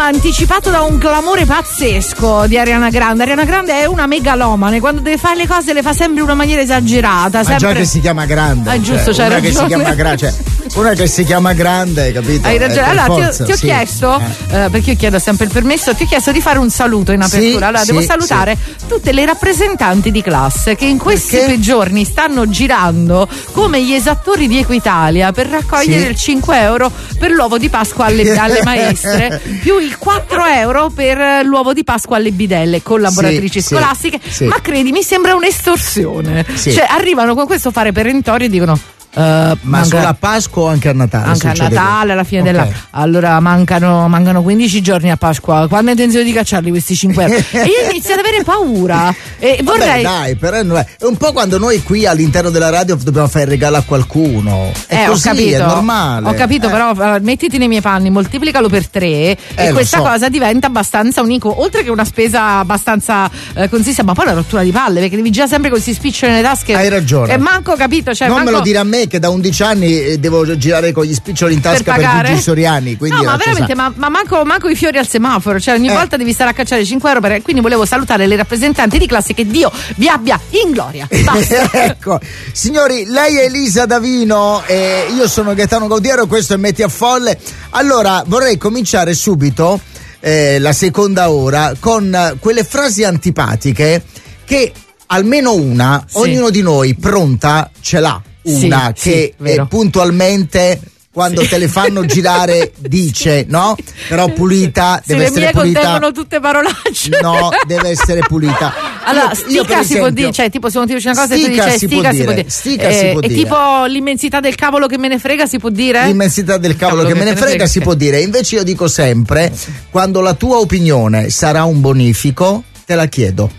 anticipato da un clamore pazzesco di Ariana Grande. Ariana Grande è una megalomane, quando deve fare le cose le fa sempre in una maniera esagerata. Ma sempre... già che si chiama Grande. Ah, giusto, cioè, c'hai una ragione. che si chiama Grande, cioè, una che si chiama Grande, capito? Hai ragione. Eh, per allora forza, ti ho, ti ho sì. chiesto, eh. eh, perché io chiedo sempre il permesso, ti ho chiesto di fare un saluto in apertura. Sì, allora sì, devo salutare sì. tutte le rappresentanti di classe che in questi Perché? giorni stanno girando come gli esattori di Equitalia per raccogliere Sì. il cinque euro per l'uovo di Pasqua alle, alle maestre, più il quattro euro per l'uovo di Pasqua alle bidelle, collaboratrici Sì, sì, scolastiche. sì. Ma credimi, sembra un'estorsione. Sì. Cioè arrivano con questo fare perentorio e dicono Uh, Ma manca- solo a Pasqua o anche a Natale? anche a succede Natale, questo? alla fine Ok. dell'anno. Allora mancano, mancano quindici giorni a Pasqua. Quando hai intenzione di cacciarli questi cinque euro? E io inizio ad avere paura. E vorrei. Vabbè, dai, però è è un po' quando noi qui all'interno della radio dobbiamo fare il regalo a qualcuno. È Eh, così, ho capito, è normale. Ho capito, Eh. però uh, mettiti nei miei panni, moltiplicalo per tre Eh, e lo questa so. cosa diventa abbastanza unico. Oltre che una spesa abbastanza eh, consistente, ma poi una rottura di palle, perché devi già sempre con questi spiccioli nelle tasche. Hai ragione. E manco capito, cioè non manco... me lo dire a me che da undici anni eh, devo girare con gli spiccioli in tasca per, pagare? Gigi Soriani. Quindi no, ma lascia veramente, stare. ma, ma manco, manco i fiori al semaforo, cioè ogni Eh. volta devi stare a cacciare cinque euro per... Quindi volevo salutare le rappresentanti di classe, che Dio vi abbia in gloria. Basta. Ecco, signori, lei è Elisa Davino e io sono Gaetano Gaudiero, questo è Metti a Folle. Allora, vorrei cominciare subito eh, la seconda ora con eh, quelle frasi antipatiche che almeno una, Sì. ognuno di noi pronta ce l'ha. Una Sì, che sì, vero. eh, puntualmente quando Sì. te le fanno girare dice, no? Però pulita, Sì, deve le essere mie pulita. contengono tutte parolacce. No, deve essere pulita. Allora, Io- io, stica per si può esempio- dire, cioè tipo se uno ti dice una cosa e tu Stica dici si stica può si può dire, dire. stica si può e dire. tipo l'immensità del cavolo che me ne frega si può dire? L'immensità del cavolo che me ne frega si può dire. Invece io dico sempre, quando la tua opinione sarà un bonifico, te la chiedo.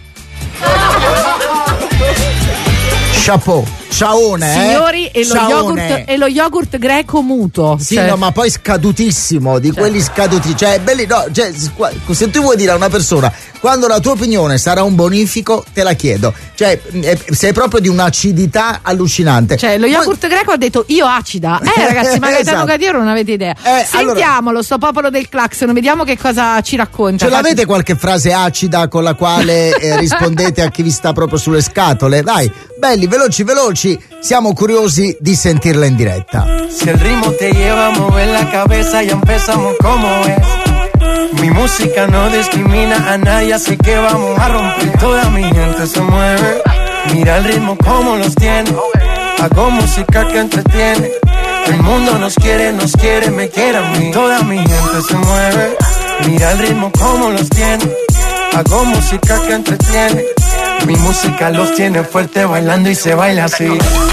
Chapeau, ciaone, eh? Signori, e lo, Ciaone. yogurt, e lo yogurt greco muto. Sì, cioè- no, ma poi scadutissimo, di quelli scaduti, cioè belli, no, cioè, se tu vuoi dire a una persona quando la tua opinione sarà un bonifico, te la chiedo, cioè eh, sei proprio di un'acidità allucinante. Cioè, lo yogurt greco ha detto io acida. Eh, ragazzi, ma Gaetano Esatto. Gaudiero non avete idea. Eh, Sentiamolo, sto popolo del clacson, vediamo che cosa ci racconta. Ce l'avete qualche frase acida con la quale eh, rispondete a chi vi sta proprio sulle scatole? Dai, belli, veloci, veloci, siamo curiosi di sentirla in diretta. Si el ritmo te lleva a mover la cabeza, ya empezamos como es. Mi música no discrimina a nadie, así que vamos a romper. Toda mi gente se mueve. Mira el ritmo como los tiene. Hago música que entretiene. El mundo nos quiere, nos quiere, me quiere a mí. Toda mi gente se mueve. Mira el ritmo como los tiene. Hago música que entretiene. Mi música los tiene fuerte bailando y se baila así.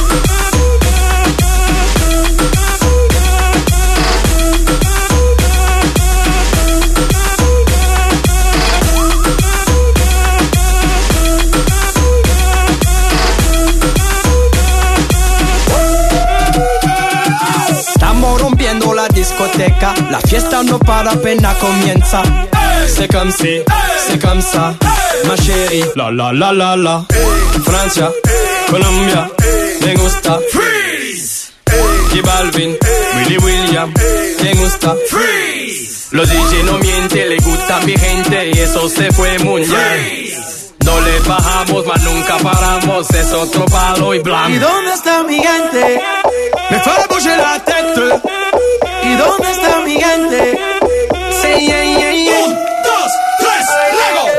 Estamos rompiendo la discoteca, la fiesta no para apenas comienza. C'est comme si, c'est comme ça, ma chérie. La la la la la. Francia, Colombia, me gusta. Freeze. J Balvin, Willy William, me gusta. Freeze. Los D J no mienten, le gusta mi gente y eso se fue muy bien. No le bajamos, mas nunca paramos, es otro palo y blanco. ¿Y dónde está mi gente? Me fue a bouger la tête. ¿Y dónde está mi gente? Sí, yeah, yeah, yeah. Un, dos, tres, luego.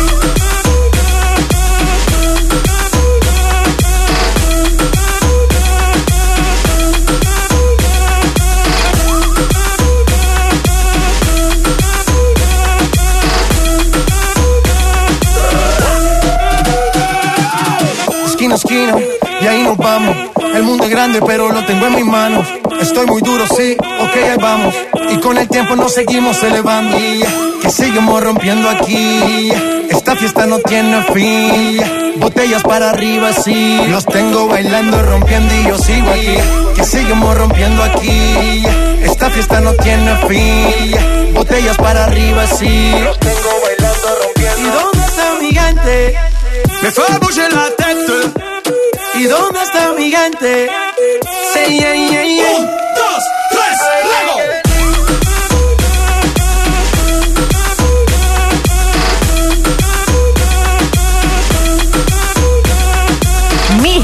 Esquina a esquina, y ahí nos vamos. El mundo es grande, pero lo tengo en mis manos. Estoy muy duro, sí, ok, ahí vamos. Y con el tiempo nos seguimos elevando. Que seguimos rompiendo aquí. Esta fiesta no tiene fin. Botellas para arriba, sí. Los tengo bailando, rompiendo y yo sigo aquí. Que seguimos rompiendo aquí. Esta fiesta no tiene fin. Botellas para arriba, sí. Los tengo bailando, rompiendo. ¿Y dónde está mi gente? Me fue a bouger la tête. ¿Y dónde está mi gente? Sí, yeah, yeah, yeah. Un, dos, tres, luego.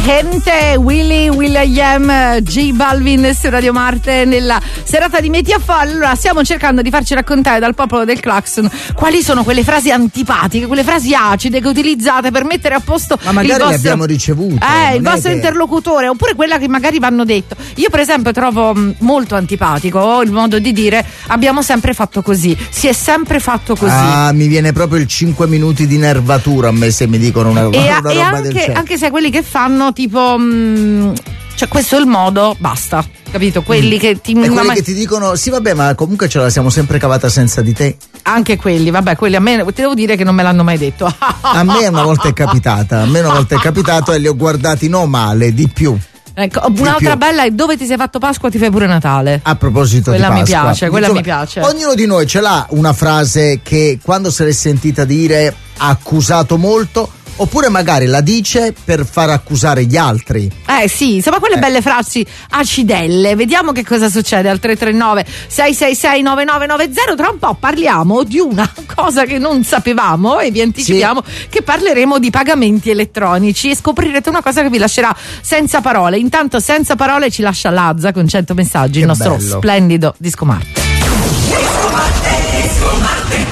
Gente, Willy, Will.i.am, J Balvin su Radio Marte nella serata di Metti a Folle. Allora stiamo cercando di farci raccontare dal popolo del Claxon quali sono quelle frasi antipatiche, quelle frasi acide che utilizzate per mettere a posto ma magari il vostro, le abbiamo ricevute eh, il vostro che... interlocutore, oppure quella che magari vanno detto. Io per esempio trovo mh, molto antipatico il modo di dire abbiamo sempre fatto così, si è sempre fatto così. Ah, mi viene proprio il cinque minuti di nervatura a me se mi dicono una, e, una e roba anche, del genere. Anche se quelli che fanno tipo mh, cioè questo è il modo, basta, capito? Quelli mm. che ti e quelli ma, che ti dicono sì vabbè ma comunque ce la siamo sempre cavata senza di te. Anche quelli, vabbè, quelli a me ti devo dire che non me l'hanno mai detto. A me una volta è capitata, a me una volta è capitato e li ho guardati no male, di più. Ecco, un'altra bella è dove ti sei fatto Pasqua ti fai pure Natale. A proposito quella di Pasqua. mi piace, quella Insomma, mi piace. Ognuno di noi ce l'ha una frase che quando se l'è sentita dire ha accusato molto, oppure magari la dice per far accusare gli altri. Eh sì, insomma quelle eh. belle frasi acidelle. Vediamo che cosa succede al tre tre nove sei sei sei nove nove nove zero. Tra un po' parliamo di una cosa che non sapevamo e vi anticipiamo sì. che parleremo di pagamenti elettronici e scoprirete una cosa che vi lascerà senza parole. Intanto senza parole ci lascia Lazza con cento messaggi, che il nostro bello. Splendido Disco Marte. Disco Marte, Disco Marte.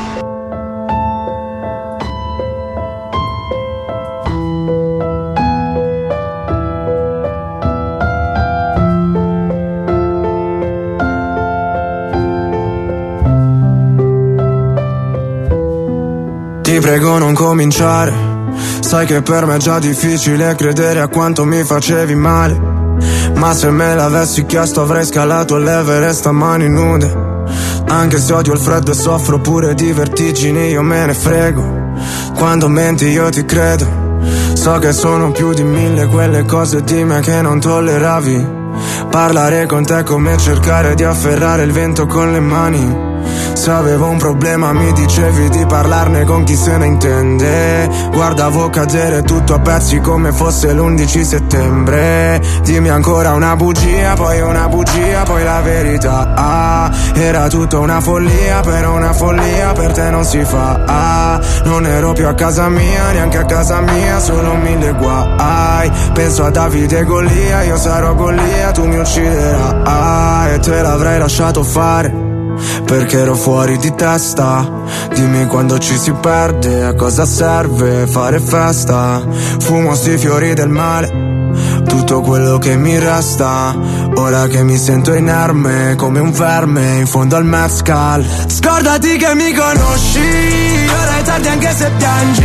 Ti prego non cominciare, sai che per me è già difficile credere a quanto mi facevi male. Ma se me l'avessi chiesto avrei scalato l'Everest a mani nude. Anche se odio il freddo e soffro pure di vertigini, io me ne frego. Quando menti io ti credo. So che sono più di mille quelle cose di me che non tolleravi. Parlare con te è come cercare di afferrare il vento con le mani. Se avevo un problema mi dicevi di parlarne con chi se ne intende. Guardavo cadere tutto a pezzi come fosse l'undici settembre. Dimmi ancora una bugia, poi una bugia, poi la verità. Ah, era tutta una follia, però una follia per te non si fa. Ah, non ero più a casa mia, neanche a casa mia, solo mille guai. Penso a Davide e Golia, io sarò Golia, tu mi ucciderai. Ah, e te l'avrei lasciato fare perché ero fuori di testa. Dimmi quando ci si perde, a cosa serve fare festa. Fumo sti fiori del male, tutto quello che mi resta. Ora che mi sento inerme come un verme in fondo al mezcal. Scordati che mi conosci, ora è tardi anche se piangi.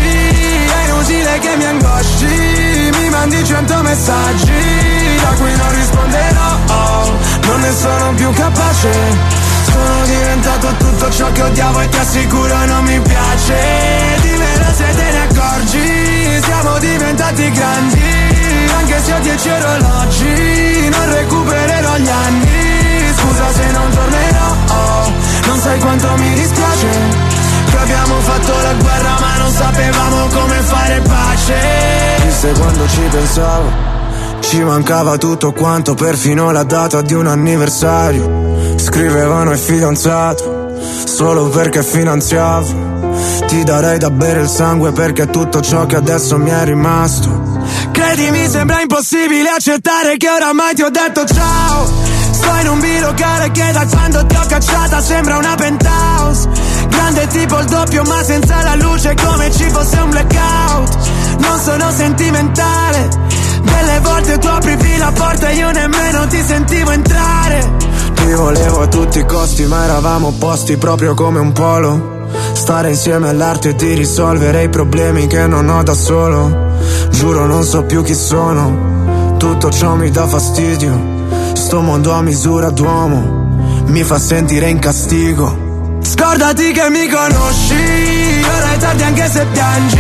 È inutile che mi angosci, mi mandi cento messaggi da cui non risponderò. Oh, non ne sono più capace. Sono diventato tutto ciò che odiavo e ti assicuro non mi piace. Dimmelo se te ne accorgi, siamo diventati grandi. Anche se ho dieci orologi, non recupererò gli anni. Scusa se non tornerò, oh, non sai quanto mi dispiace. Che abbiamo fatto la guerra ma non sapevamo come fare pace. Chissà quando ci pensavo, ci mancava tutto quanto, perfino la data di un anniversario. Scrivevano il fidanzato solo perché finanziavo. Ti darei da bere il sangue perché è tutto ciò che adesso mi è rimasto. Credimi sembra impossibile accettare che oramai ti ho detto ciao. Sto in un bilocale che da quando ti ho cacciata sembra una penthouse. Grande tipo il doppio ma senza la luce, come ci fosse un blackout. Non sono sentimentale, delle volte tu aprivi la porta e io nemmeno ti sentivo entrare. Ti volevo a tutti i costi ma eravamo opposti proprio come un polo. Stare insieme all'arte di risolvere i problemi che non ho da solo. Giuro non so più chi sono, tutto ciò mi dà fastidio. Sto mondo a misura d'uomo mi fa sentire in castigo. Scordati che mi conosci, ora è tardi anche se piangi.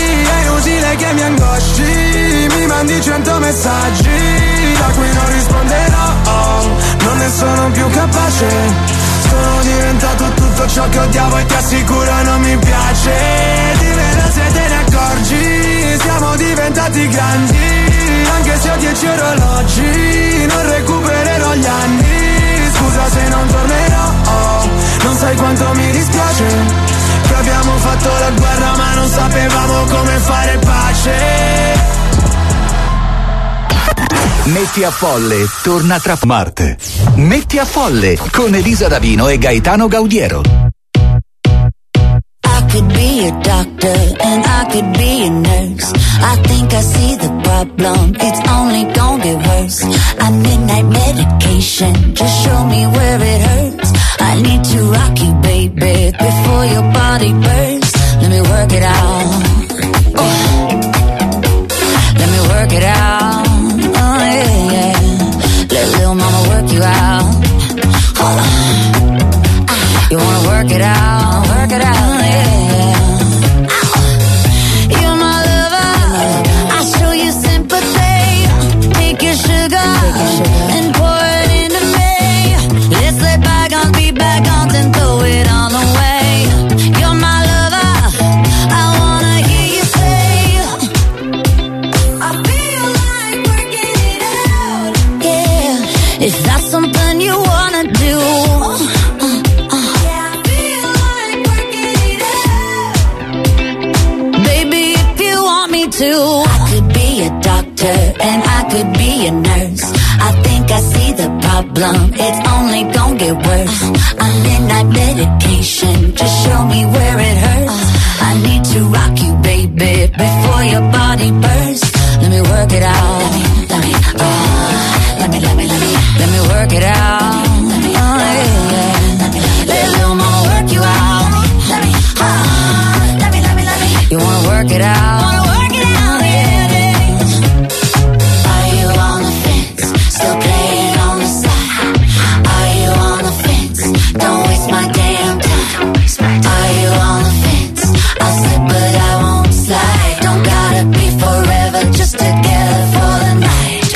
È inutile che mi angosci, mi mandi cento messaggi da cui non risponderò. Oh, non ne sono più capace. Sono diventato tutto ciò che odiavo e ti assicuro non mi piace. Dimmelo se te ne accorgi, siamo diventati grandi. Anche se ho dieci orologi, non recupererò gli anni. Scusa se non tornerò, oh, non sai quanto mi dispiace. Che abbiamo fatto la guerra ma non sapevamo come fare pace. Metti a Folle torna tra Marte. Metti a Folle con Elisa Davino e Gaetano Gaudiero. I could be a doctor and I could be a nurse. I think I see the problem, it's only gonna get worse. I midnight medication, just show me where it hurts. I need to rock you, baby, before your body bursts. Let me work it out. Oh. Let me work it out. Oh yeah, yeah. Let little mama work you out. Hold on. You wanna work it out, work it out, yeah. And pour it into me. Let's let bygones be bygones and throw it on away. You're my lover, I wanna hear you say, I feel like working it out. Yeah, if that's something you wanna do. Uh, uh. Yeah, I feel like working it out. Baby, if you want me to, I could be a doctor and I could be a nurse. I think I see the problem, it's only gonna get worse. I'm midnight medication, just show me where it hurts. I need to rock you, baby, before your body bursts. Let me work it out. Let me, let me, uh, let me, let me, let me, let me work it out. Let me, oh, yeah, yeah. Let me, let little mama work you out. Let me, uh, let me, let me, let me. You wanna work it out? Wanna work it out, yeah, yeah. Are you on the fence? Still playing on the side. Are you on the fence? Don't waste my damn time. Are you on the fence? I'll slip but I won't slide. Don't gotta be forever, just together for the night.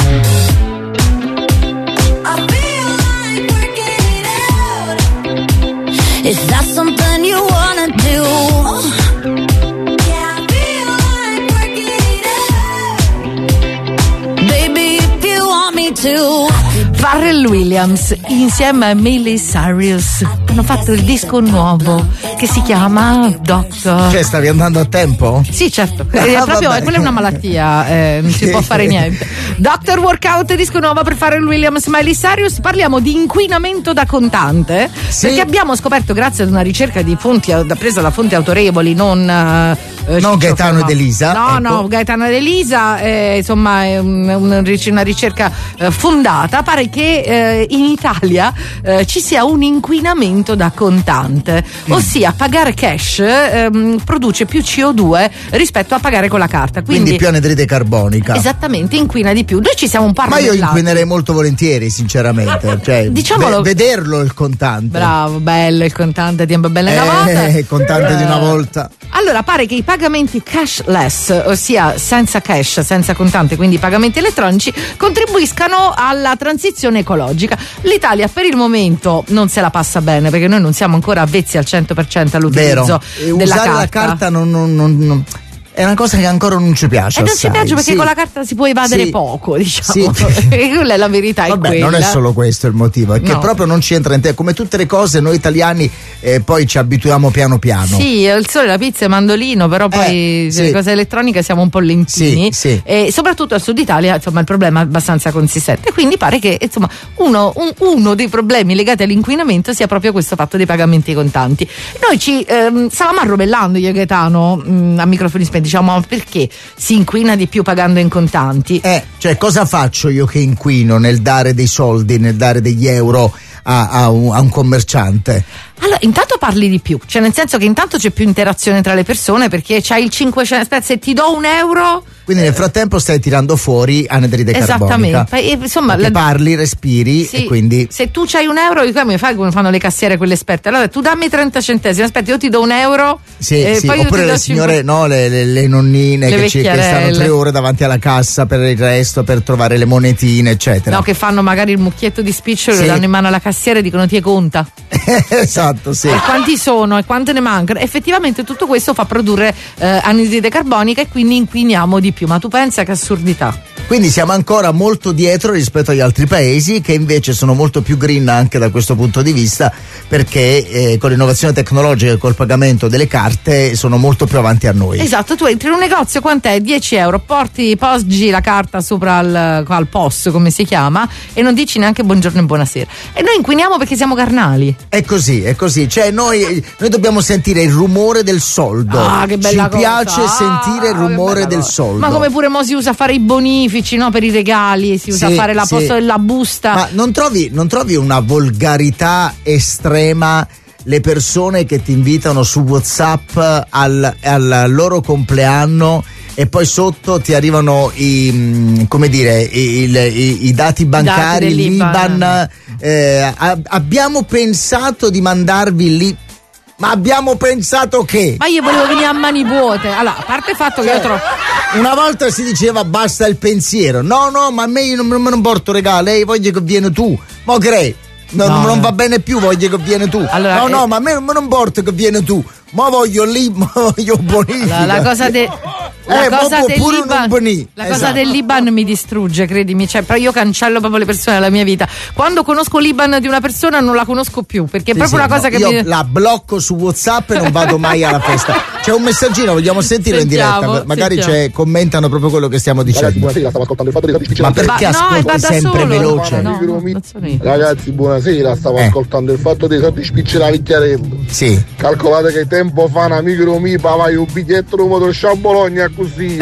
I feel like working it out. If that's something you wanna do. Yeah, I feel like working it out. Baby, if you want me to. Pharrell Williams insieme a Miley Cyrus hanno fatto il disco nuovo che si chiama Doctor. Cioè, stavi andando a tempo? Sì, certo. Ah, è proprio, vabbè. quella è una malattia, eh, non si può fare niente. Doctor Workout, disco nuovo per Pharrell Williams, Miley Cyrus. Parliamo di inquinamento da contante, Sì. perché abbiamo scoperto, grazie ad una ricerca di fonti da- presa da fonti autorevoli, non eh, Non Ciccio Gaetano Fermo. ed Elisa, No, ecco. no, Gaetano ed Elisa, eh, insomma, è un- un ric- una ricerca eh, fondata. Pare che eh, in Italia eh, ci sia un inquinamento da contante, Mm. ossia pagare cash ehm, produce più C O due rispetto a pagare con la carta. Quindi, Quindi, più anidride carbonica. esattamente, inquina di più. Noi ci siamo un po' Ma io arrabbiati. inquinerei molto volentieri, sinceramente. Cioè, Diciamolo- ve- vederlo il contante. Bravo, bello il contante, tempo bella una volta. Eh, il contante di una volta. Allora, pare che i pagamenti cashless, ossia senza cash, senza contante, quindi pagamenti elettronici, contribuiscano alla transizione ecologica. L'Italia per il momento non se la passa bene, perché noi non siamo ancora avvezzi al cento per cento all'utilizzo Vero. E della usare carta. la carta non, non- non- non- è una cosa che ancora non ci piace. E non ci assai, piace perché sì. con la carta si può evadere Sì. poco, diciamo. Sì. E quella è la verità, è Vabbè, quella. non è solo questo il motivo, è che No. proprio non ci entra in te. Come tutte le cose, noi italiani eh, poi ci abituiamo piano piano. Sì, il sole, la pizza e il mandolino, però poi Eh, le sì. cose elettroniche siamo un po' lentini. Sì, sì. E soprattutto al sud Italia, insomma, il problema è abbastanza consistente. Quindi pare che, insomma, uno, un- uno dei problemi legati all'inquinamento sia proprio questo fatto dei pagamenti contanti. Noi ci ehm, stavamo arrobellando io e Gaetano mh, a microfoni spenti, diciamo, ma perché si inquina di più pagando in contanti? Eh, cioè, cosa faccio io che inquino nel dare dei soldi, nel dare degli euro a, a un, a un commerciante? Allora, intanto parli di più, cioè nel senso che intanto c'è più interazione tra le persone, perché c'hai il cinquecento, aspetta, se ti do un euro. Quindi nel frattempo stai tirando fuori anidride carbonica. Esattamente. E, insomma, Perché la- parli, respiri Sì, e quindi se tu c'hai un euro, io mi fai come fanno le cassiere quelle esperte. Allora tu dammi trenta centesimi, aspetta, io ti do un euro. sì, e sì. poi io Oppure ti do le signore, cinque- no, le, le- le nonnine Le che, ci, che stanno vecchierelle. tre ore davanti alla cassa per il resto, per trovare le monetine, eccetera. No, che fanno magari il mucchietto di spicciolo, Sì. lo danno in mano alla cassiera e dicono ti conta. Esatto, sì. E quanti sono e quante ne mancano? Effettivamente tutto questo fa produrre eh, anidride carbonica e quindi inquiniamo di più. Ma tu pensa che assurdità? Quindi siamo ancora molto dietro rispetto agli altri paesi che invece sono molto più green anche da questo punto di vista, perché eh, con l'innovazione tecnologica e col pagamento delle carte sono molto più avanti a noi. Esatto, tu entri in un negozio, quant'è? dieci euro, porti, poggi la carta sopra al, al P O S, come si chiama, e non dici neanche buongiorno e buonasera. E noi inquiniamo perché siamo carnali. È così, è così. Cioè noi, noi dobbiamo sentire il rumore del soldo. Ah, che bella Ci cosa. piace Ah, sentire il rumore del cosa. soldo. Ma come pure mo si usa a fare i bonifici, no? Per i regali, si usa Sì, a fare la sì. posta della busta. Ma non trovi, non trovi una volgarità estrema le persone che ti invitano su WhatsApp al, al loro compleanno e poi sotto ti arrivano i, come dire, i, i, i dati bancari, Dati del l'I B A N. Liban. Eh, a- abbiamo pensato di mandarvi lì. Ma abbiamo pensato che? Ma io volevo venire a mani vuote. Allora, a parte il fatto che io trovo. Una volta si diceva basta il pensiero. No, no, ma a me io non, non me non porto regali, lei voglio che vieni tu. Mo crei. No, No, non eh. va bene più, voglio che vieni tu. Allora, no, no, eh. ma a me non me non porto che vieni tu. Ma voglio lì, ma voglio bonifica. La, la cosa, de, la Eh, ma cosa può del pure Liban, non boni- la cosa esatto. del Liban mi distrugge, credimi. Cioè, però io cancello proprio le persone dalla mia vita. Quando conosco l'Iban di una persona non la conosco più, perché è Sì, proprio sì, una cosa no, che io mi. la blocco su WhatsApp e non vado mai alla festa. C'è un messaggino, vogliamo sentirlo Sentiamo, in diretta? Magari sentiamo. c'è, commentano proprio quello che stiamo dicendo. Ragazzi, buonasera, stavo ascoltando il fatto dei stati Ma spicciati. perché Ma no, ascolti va da sempre solo. veloce? No, non sono io. Ragazzi, buonasera, stavo Eh. ascoltando il fatto dei soldi spicci la Vicchiarello. Sì. Calcolate che tempo fa un amico mio pavai un biglietto di motor a Bologna così.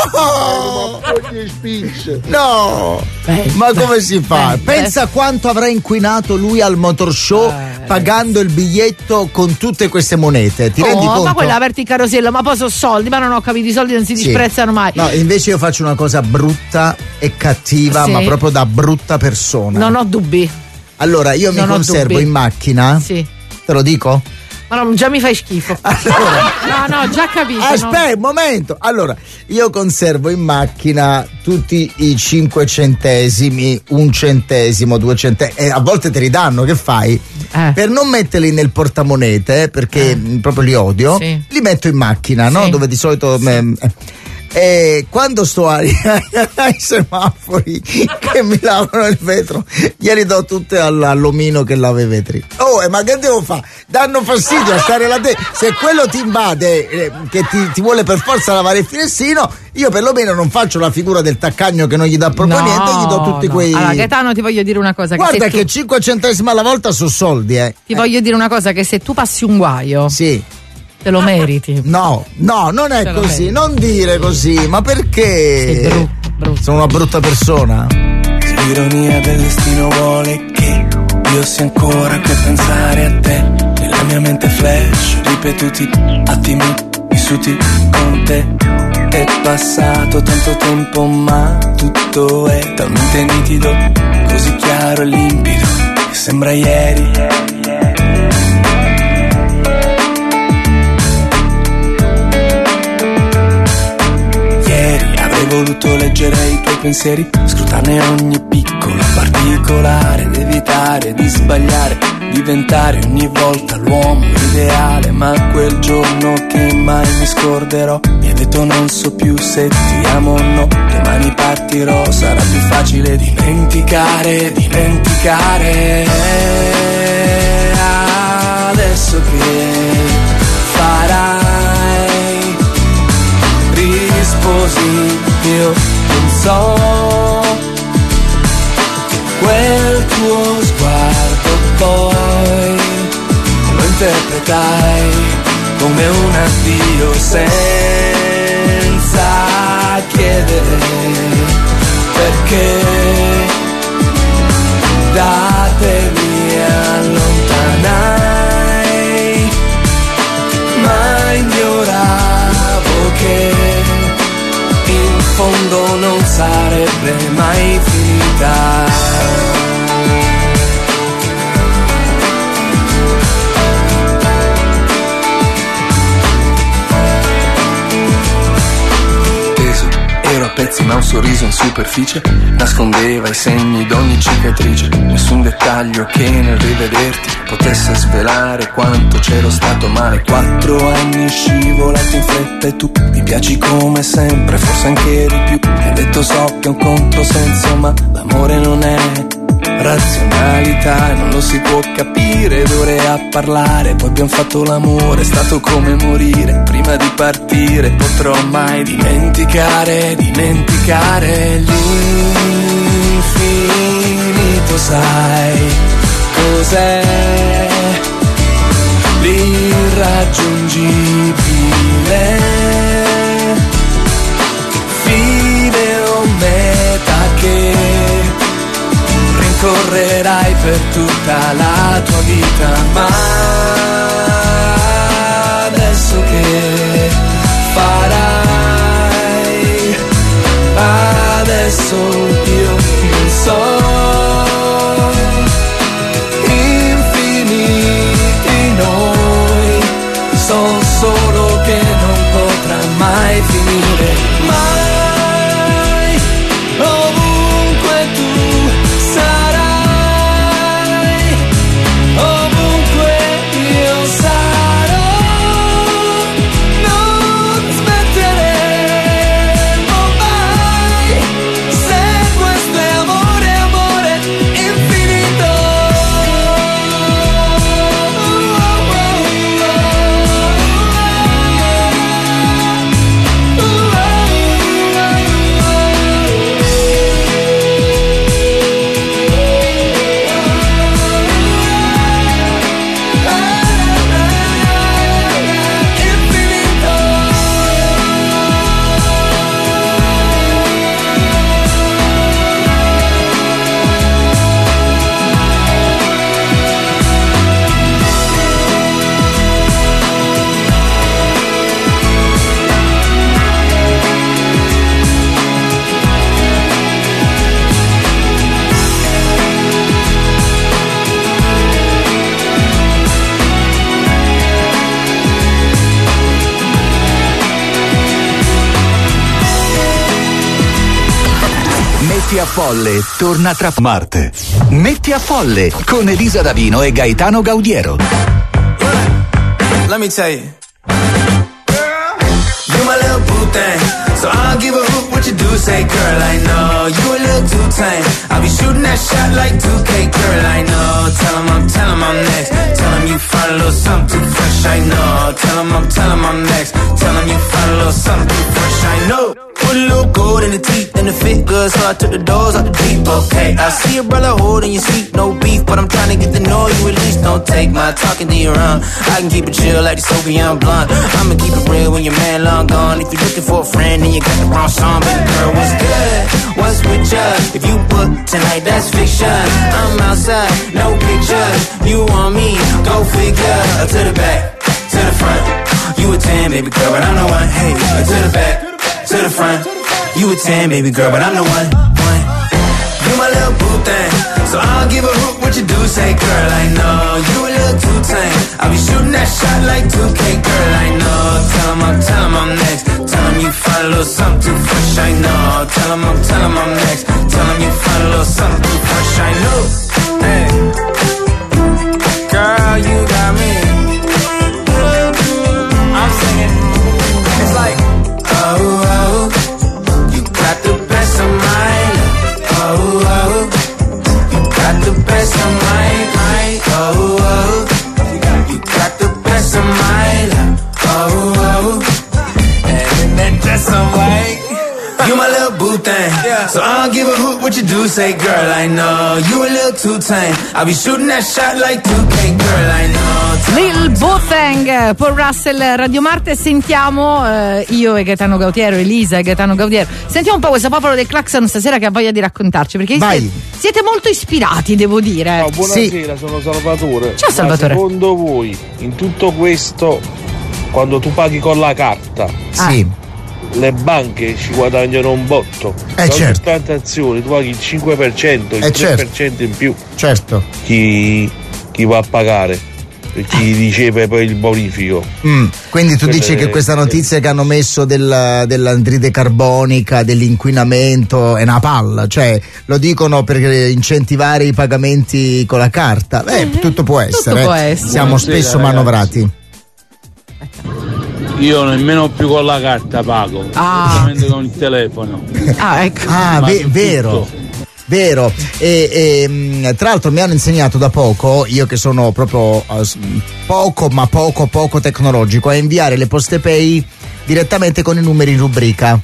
No! Ma poi spicci. No! Ma come si fa? eh, Pensa quanto avrà inquinato lui al motor show pagando il biglietto con tutte queste monete. Ti rendi Oh, conto? ma quella aperti il carosello, ma poi sono soldi, ma non ho capito, i soldi non si Sì. disprezzano mai. No, invece io faccio una cosa brutta e cattiva, Sì. ma proprio da brutta persona. Non ho dubbi. Allora, io mi Non ho conservo dubbi. in macchina. Sì. Te lo dico? Ma no, già mi fai schifo. No, no, già capito. no. Aspetta un momento. Allora, io conservo in macchina tutti i cinque centesimi, un centesimo, due centesimi, e a volte te li danno, che fai? Eh. Per non metterli nel portamonete, perché mh, proprio li odio, Sì. li metto in macchina, no? Sì. Dove di solito. mh, eh, E quando sto ai, ai semafori che mi lavano il vetro, glieli do tutte all- all'omino che lava i vetri. Oh, eh, ma che devo fare? Danno fastidio a stare là dentro. Se quello ti invade, eh, che ti, ti vuole per forza lavare il finestrino, io perlomeno non faccio la figura del taccagno che non gli dà proprio No, niente, gli do tutti no. quei. Allora, Gaetano, ti voglio dire una cosa. Guarda che, se che tu, cinque centesimi alla volta sono soldi, eh. ti voglio dire una cosa, che se tu passi un guaio, Sì. te lo meriti. No, no, non è Te lo così, meriti. non dire così, ma perché? Sei brutto, brutto. Sono una brutta persona? L'ironia del destino vuole che io sia ancora che pensare a te. Nella mia mente flash, ripetuti attimi vissuti con te. È passato tanto tempo ma tutto è talmente nitido, così chiaro e limpido, che sembra ieri. Ieri avrei voluto leggere i tuoi pensieri, scrutarne ogni piccola particolare, ed evitare di sbagliare, diventare ogni volta l'uomo ideale. Ma quel giorno che mai mi scorderò, mi hai detto non so più se ti amo o no. Domani partirò, sarà più facile dimenticare, dimenticare. Adesso che farai? Risposi, io non so. Quel tuo sguardo poi lo interpretai come un addio senza chiedere perché. Da te mi allontanai, ma ignoravo che in fondo non sarebbe mai finita. Teso, ero a pezzi ha un sorriso in superficie, nascondeva i segni d'ogni cicatrice. Nessun dettaglio che nel rivederti potesse svelare quanto c'ero stato male. Quattro anni scivolati in fretta e tu mi piaci come sempre, forse anche di più. Mi hai detto so che è un controsenso, ma l'amore non è razionalità, non lo si può capire d'ore a parlare. Poi abbiamo fatto l'amore, è stato come morire. Prima di partire potrò mai dimenticare, dimenticare l'infinito. Sai cos'è l'irraggiungibile? Fine o meta che correrai per tutta la tua vita, ma adesso che farai? Adesso io non so. Infiniti noi, so solo che non potrà mai finire, mai. Ovunque tu Metti a Folle torna tra Marte. Metti a Folle con Elisa Davino e Gaetano Gaudiero. Let me tell you, you my little boo thing, so I'll give a hoot what you do. Say, girl, I know you a little too tame. I'll be shooting that shot like two K, girl, I know. Tell him I'm, tell him I'm next. Tell him you find a little something too fresh, I know. Tell him I'm, tell him I'm next. Tell him you find a little something too fresh, I know. Put a little gold in the teeth and the fit good, so I took the doors out the deep, okay. I see a brother holding your seat, no beef, but I'm trying to get to know you at least. Don't take my talking to your own. I can keep it chill like the Soviet blunt. I'ma keep it real when your man long gone. If you're looking for a friend, then you got the wrong song. Baby girl, what's good? What's with ya? If you book tonight, that's fiction. I'm outside, no pictures. You want me? Go figure. To the back, to the front. You a ten, baby girl, but I'm the one. Hey, to the back, to the front. You a ten, baby girl, but I'm the one. One. You my little boo thing, so I'll give a hoot what you do. Say, girl, I know you a little too tame. I'll be shooting that shot like two K, girl, I know. Tell him I'm, tell him I'm next. Tell him you find a little something too fresh, I know. Tell him I'm, tell him I'm next. Tell him you find a little something too fresh, I know. Hey, girl, you got me. I'm singing. It's like, oh, oh, you got the best of mine. Oh, oh, you got the best of mine. Oh, oh, you got the best of mine. Oh, oh, and then just some white. You my little boo thing, so I don't give a hoot what you do. Say, girl, I know you a little too tame. I'll be shooting that shot like two K, girl, I know. Lil Bothang, Paul Russell, Radio Marte. Sentiamo eh, io e Gaetano Gaudiero, Elisa e Gaetano Gaudiero. Sentiamo un po' questo popolo del Claxon stasera che ha voglia di raccontarci, perché siete, siete molto ispirati, devo dire. No, buonasera, sì. Sono Salvatore. Ciao Salvatore. Ma secondo voi, in tutto questo, quando tu paghi con la carta, sì, le banche ci guadagnano un botto. Eh, da certo. ogni transazione tu paghi il cinque per cento, il Eh, tre per cento in più. Certo. Chi, chi va a pagare? chi riceve poi il bonifico. Mm, quindi tu Quelle- dici che questa notizia che hanno messo del, dell'anidride carbonica, dell'inquinamento è una palla, cioè lo dicono per incentivare i pagamenti con la carta. Beh, tutto può essere. può eh. essere. Siamo Buonasera, spesso ragazzi. manovrati. Io nemmeno più con la carta pago, Ah. solamente con il telefono. Ah, ecco. Ah, Ma ve- su vero. tutto. Vero, e, e, mh, tra l'altro mi hanno insegnato da poco, io che sono proprio uh, s- poco ma poco poco tecnologico, a inviare le poste pay direttamente con i numeri in rubrica.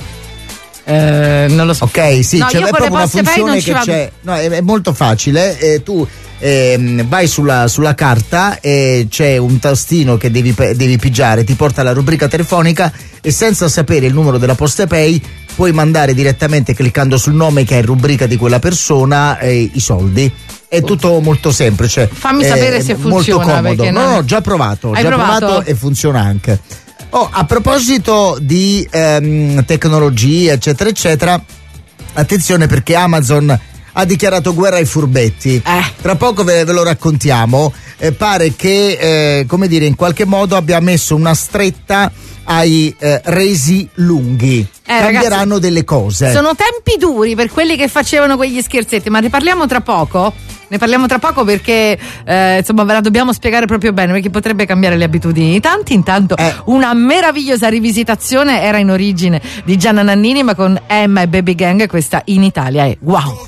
Eh, non lo so. Ok, sì, No, c'è io è con le proprio una poste pay non funzione ci che vado. c'è, no, è, è molto facile, eh, tu ehm, vai sulla, sulla carta e c'è un tastino che devi, pe- devi pigiare, ti porta alla rubrica telefonica e senza sapere il numero della poste pay puoi mandare direttamente cliccando sul nome che è in rubrica di quella persona eh, i soldi. È tutto molto semplice. Fammi è sapere se molto funziona, comodo. perché No, non- no, ho già provato, ho Hai già provato? provato e funziona anche. Oh, a proposito di ehm, tecnologia, eccetera, eccetera, attenzione perché Amazon ha dichiarato guerra ai furbetti. Tra poco ve, ve lo raccontiamo. Eh, pare che, eh, come dire, in qualche modo abbia messo una stretta ai eh, resi lunghi. Eh, Cambieranno ragazzi, delle cose. Sono tempi duri per quelli che facevano quegli scherzetti, ma ne parliamo tra poco. Ne parliamo tra poco perché eh, insomma ve la dobbiamo spiegare proprio bene, perché potrebbe cambiare le abitudini di tanti. Intanto una meravigliosa rivisitazione era in origine di Gianna Nannini, ma con Emma e Baby Gang, questa in Italia è wow.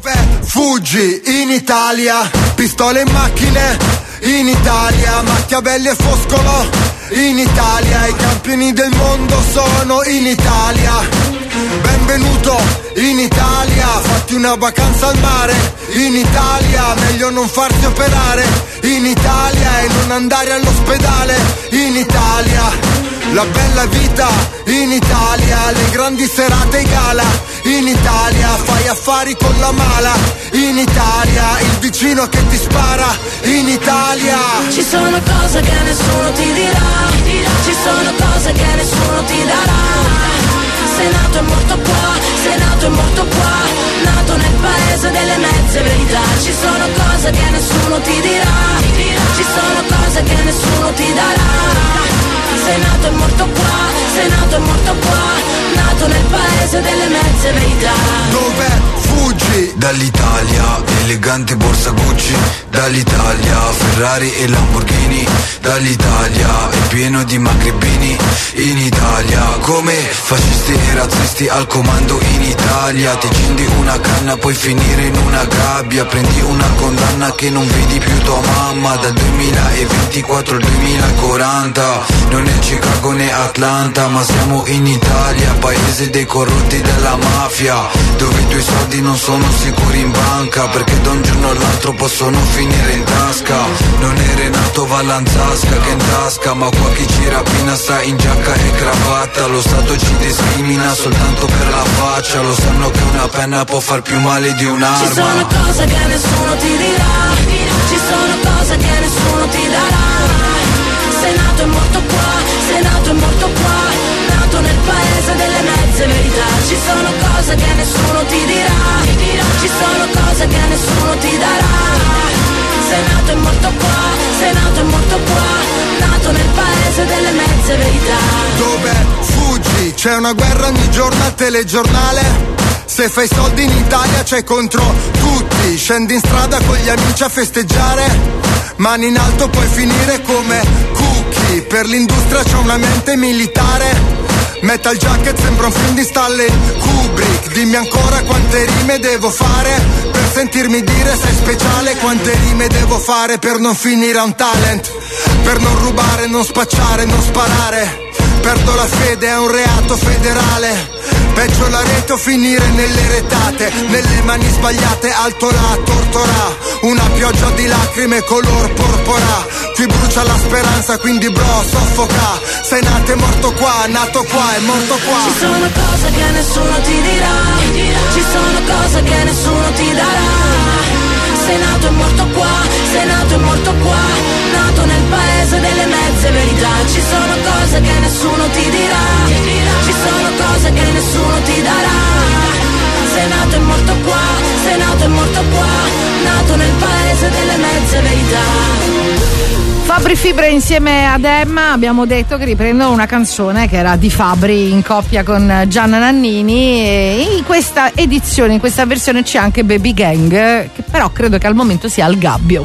Fuggi in Italia, pistole e macchine in Italia, Machiavelli e Foscolo in Italia, i campioni del mondo sono in Italia. Benvenuto in Italia, fatti una vacanza al mare in Italia, meglio non farsi operare in Italia e non andare all'ospedale in Italia. La bella vita in Italia, le grandi serate e gala in Italia, fai affari con la mala in Italia, il vicino che ti spara in Italia. Ci sono cose che nessuno ti dirà, ci sono cose che nessuno ti darà. Sei nato e morto qua, sei nato e morto qua, nato nel paese delle mezze verità. Ci sono cose che nessuno ti dirà, ci sono cose che nessuno ti darà. Sei nato e morto qua, sei nato e morto qua, nato nel paese delle mezze verità. Dove fuggi? Dall'Italia, elegante borsa Gucci. Dall'Italia, Ferrari e Lamborghini. Dall'Italia, è pieno di magrebini. In Italia, come fascisti e razzisti al comando in Italia. Ti accendi una canna, puoi finire in una gabbia. Prendi una condanna che non vedi più tua mamma. Dal duemilaventiquattro al duemilaquaranta. Non è Chicago né Atlanta, ma siamo in Italia, paese dei corrotti della mafia, dove i tuoi soldi non sono sicuri in banca, perché da un giorno all'altro possono finire in tasca. Non è Renato Vallanzasca che in tasca, ma qua chi ci rapina sta in giacca e cravatta. Lo Stato ci discrimina soltanto per la faccia, lo sanno che una penna può far più male di un'arma. Ci sono cose che nessuno ti dirà, ci sono cose che nessuno ti darà. Sei nato e morto qua, sei nato e morto qua, nato nel paese delle mezze verità. Ci sono cose che nessuno ti dirà, ci sono cose che nessuno ti darà. Sei nato e morto qua, sei nato e morto qua, nato nel paese delle mezze verità. Dove fuggi? C'è una guerra ogni giorno al telegiornale. Se fai soldi in Italia c'è contro tutti. Scendi in strada con gli amici a festeggiare, mani in alto puoi finire come cookie. Per l'industria c'è una mente militare. Metal Jacket sembra un film di Stanley Kubrick. Dimmi ancora quante rime devo fare per sentirmi dire sei speciale. Quante rime devo fare per non finire a un talent, per non rubare, non spacciare, non sparare. Perdo la fede, è un reato federale. Peggio la rete o finire nelle retate, nelle mani sbagliate, alto la tortora. Una pioggia di lacrime color porpora. Qui brucia la speranza, quindi bro, soffoca. Sei nato e morto qua, nato qua e morto qua. Ci sono cose che nessuno ti dirà, ci sono cose che nessuno ti darà. Sei nato e morto qua, sei nato e morto qua, nato nel paese delle mezze verità. Ci sono cose che nessuno ti dirà, ci sono cose che nessuno ti darà. Sei nato e morto qua, sei nato e morto qua, nato nel paese delle mezze verità. Fabri Fibra insieme ad Emma abbiamo detto che riprendono una canzone che era di Fabri in coppia con Gianna Nannini, e in questa edizione, in questa versione c'è anche Baby Gang, che però credo che al momento sia al gabbio.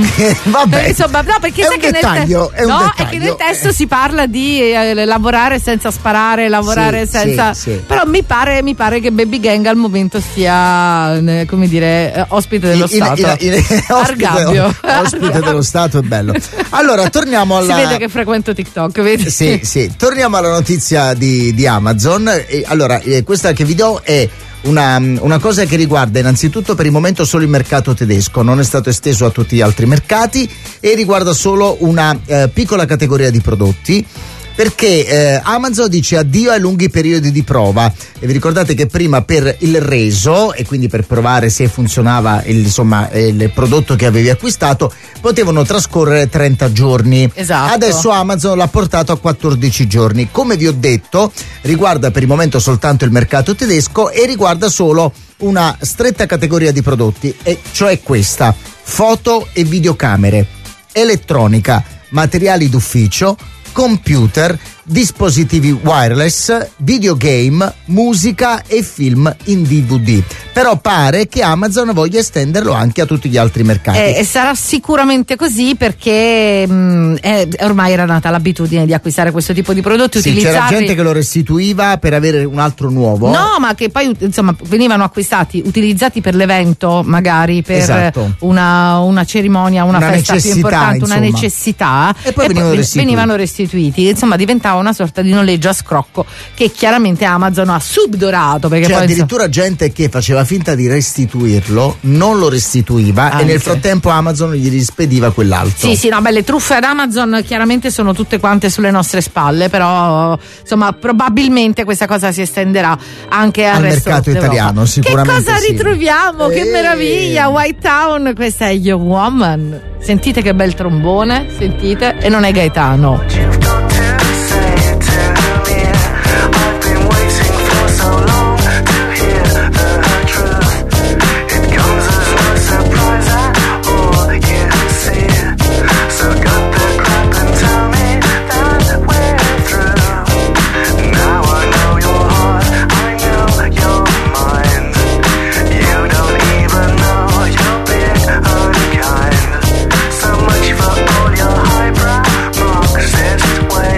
Vabbè, insomma, no, perché è sai un che dettaglio, nel è un no, dettaglio. è che nel testo si parla di eh, lavorare senza sparare, lavorare Sì, senza sì, sì. però mi pare, mi pare che Baby Gang al momento sia eh, come dire eh, ospite dello In- in- Stato. in- in- Al ospite, gabbio. ospite dello Stato, è bello. Allora, torniamo alla. Si vede che frequento TikTok, vedi? Sì, sì, torniamo alla notizia di, di Amazon. E allora, eh, questa che vi do è una, una cosa che riguarda innanzitutto per il momento solo il mercato tedesco, non è stato esteso a tutti gli altri mercati e riguarda solo una eh, piccola categoria di prodotti. Perché eh, Amazon dice addio ai lunghi periodi di prova, e vi ricordate che prima per il reso e quindi per provare se funzionava il, insomma, il prodotto che avevi acquistato potevano trascorrere trenta giorni. Esatto. Adesso Amazon l'ha portato a quattordici giorni. Come vi ho detto, riguarda per il momento soltanto il mercato tedesco e riguarda solo una stretta categoria di prodotti, e cioè questa: foto e videocamere, elettronica, materiali d'ufficio, computer, dispositivi wireless, videogame, musica e film in D V D. Però pare che Amazon voglia estenderlo anche a tutti gli altri mercati. E, e sarà sicuramente così perché mh, è, ormai era nata l'abitudine di acquistare questo tipo di prodotti, Sì, utilizzarli. c'era gente che lo restituiva per avere un altro nuovo. No, ma che poi insomma venivano acquistati, utilizzati per l'evento, magari per Esatto. una, una cerimonia, una, Una festa più necessità, importante, una insomma. necessità, E poi venivano ven- restituiti. venivano restituiti. Insomma, diventava una sorta di noleggio a scrocco che chiaramente Amazon ha subdorato. Perché C'è poi addirittura gente che faceva finta di restituirlo, non lo restituiva Anche. e nel frattempo Amazon gli rispediva quell'altro. Sì, sì, no, beh, le truffe ad Amazon chiaramente sono tutte quante sulle nostre spalle, però insomma probabilmente questa cosa si estenderà anche al, Al resto mercato d'Europa. italiano, sicuramente Che cosa sì. ritroviamo? Che Eh. meraviglia! White Town, questa è Your Woman. Sentite che bel trombone, sentite? E non è Gaetano. So much for all your highbrow marxist ways.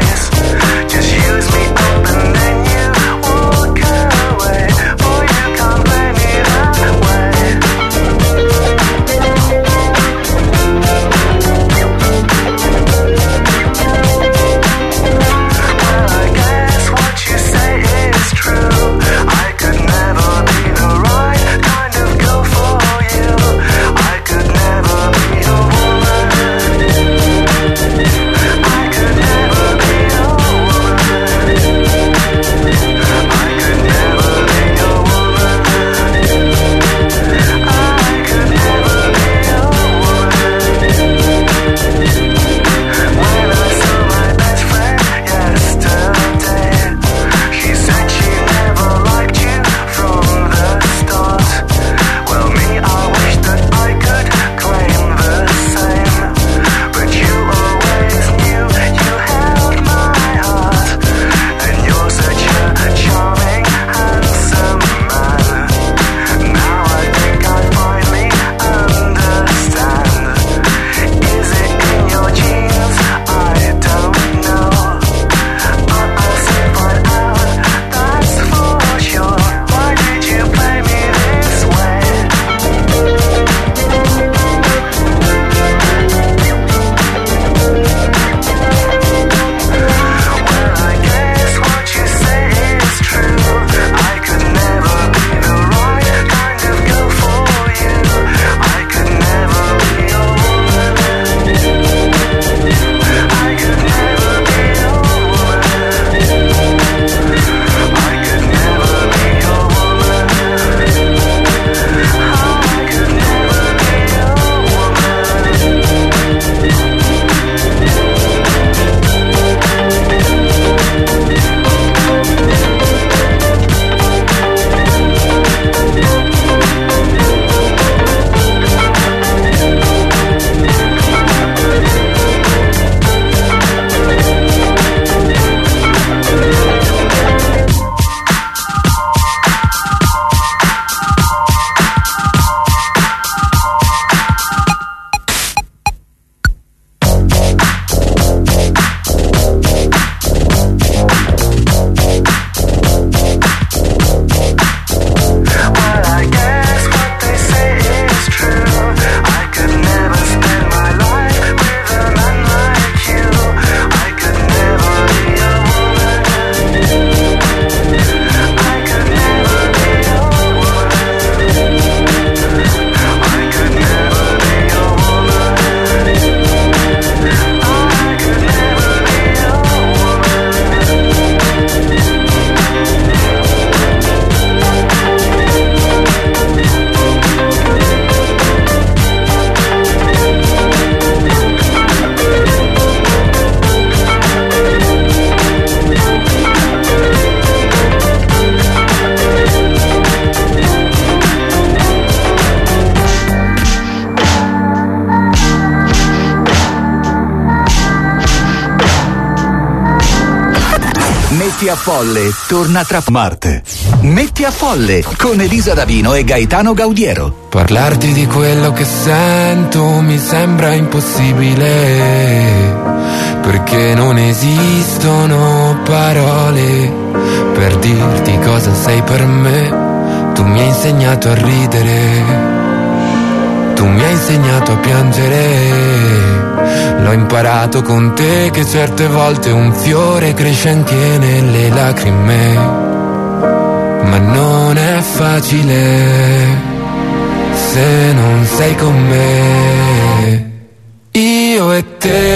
Metti a Folle torna tra Marte. Metti a Folle con Elisa Davino e Gaetano Gaudiero. Parlarti di quello che sento mi sembra impossibile, perché non esistono parole per dirti cosa sei per me. Tu mi hai insegnato a ridere, tu mi hai insegnato a piangere. L'ho imparato con te che certe volte un fiore cresce anche nelle lacrime, ma non è facile se non sei con me. Io e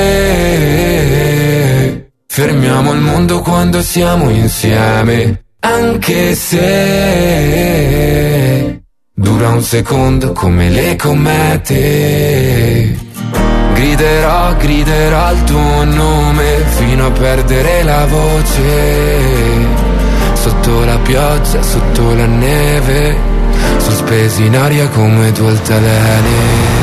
te fermiamo il mondo quando siamo insieme, anche se dura un secondo come le comete. Griderò, griderò il tuo nome fino a perdere la voce, sotto la pioggia, sotto la neve, sospesi in aria come due altalene.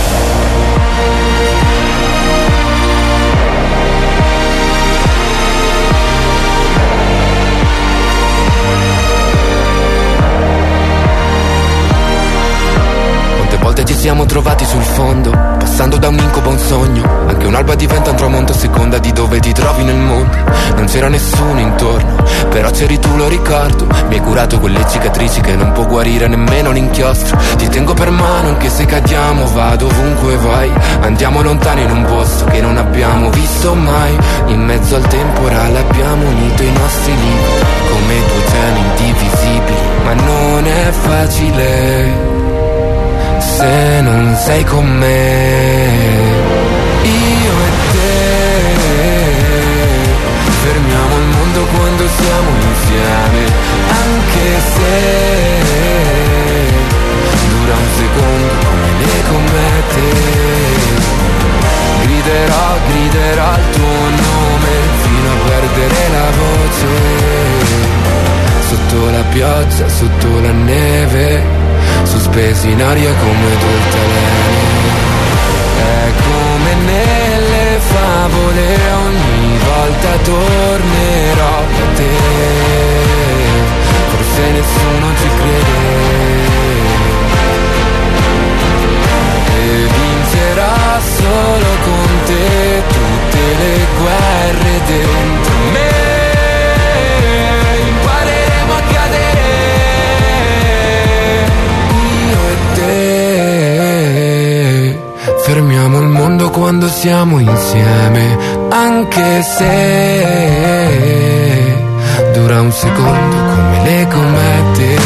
Ci siamo trovati sul fondo, passando da un incubo a un sogno. Anche un'alba diventa un tramonto a seconda di dove ti trovi nel mondo. Non c'era nessuno intorno, però c'eri tu, lo ricordo. Mi hai curato quelle cicatrici che non può guarire nemmeno l'inchiostro. Ti tengo per mano anche se cadiamo, vado ovunque vai. Andiamo lontani in un posto che non abbiamo visto mai. In mezzo al temporale abbiamo unito i nostri limiti come due geni indivisibili, ma non è facile se non sei con me. Io e te fermiamo il mondo quando siamo insieme, anche se dura un secondo come le comete. Griderò, griderò il tuo nome fino a perdere la voce, sotto la pioggia, sotto la neve, sospesi in aria come due altalene. È come nelle favole, ogni volta tornerò da te. Forse nessuno ci crede e vincerò solo con te tutte le guerre dentro me. Impareremo a cadere, fermiamo il mondo quando siamo insieme, anche se dura un secondo come le comete.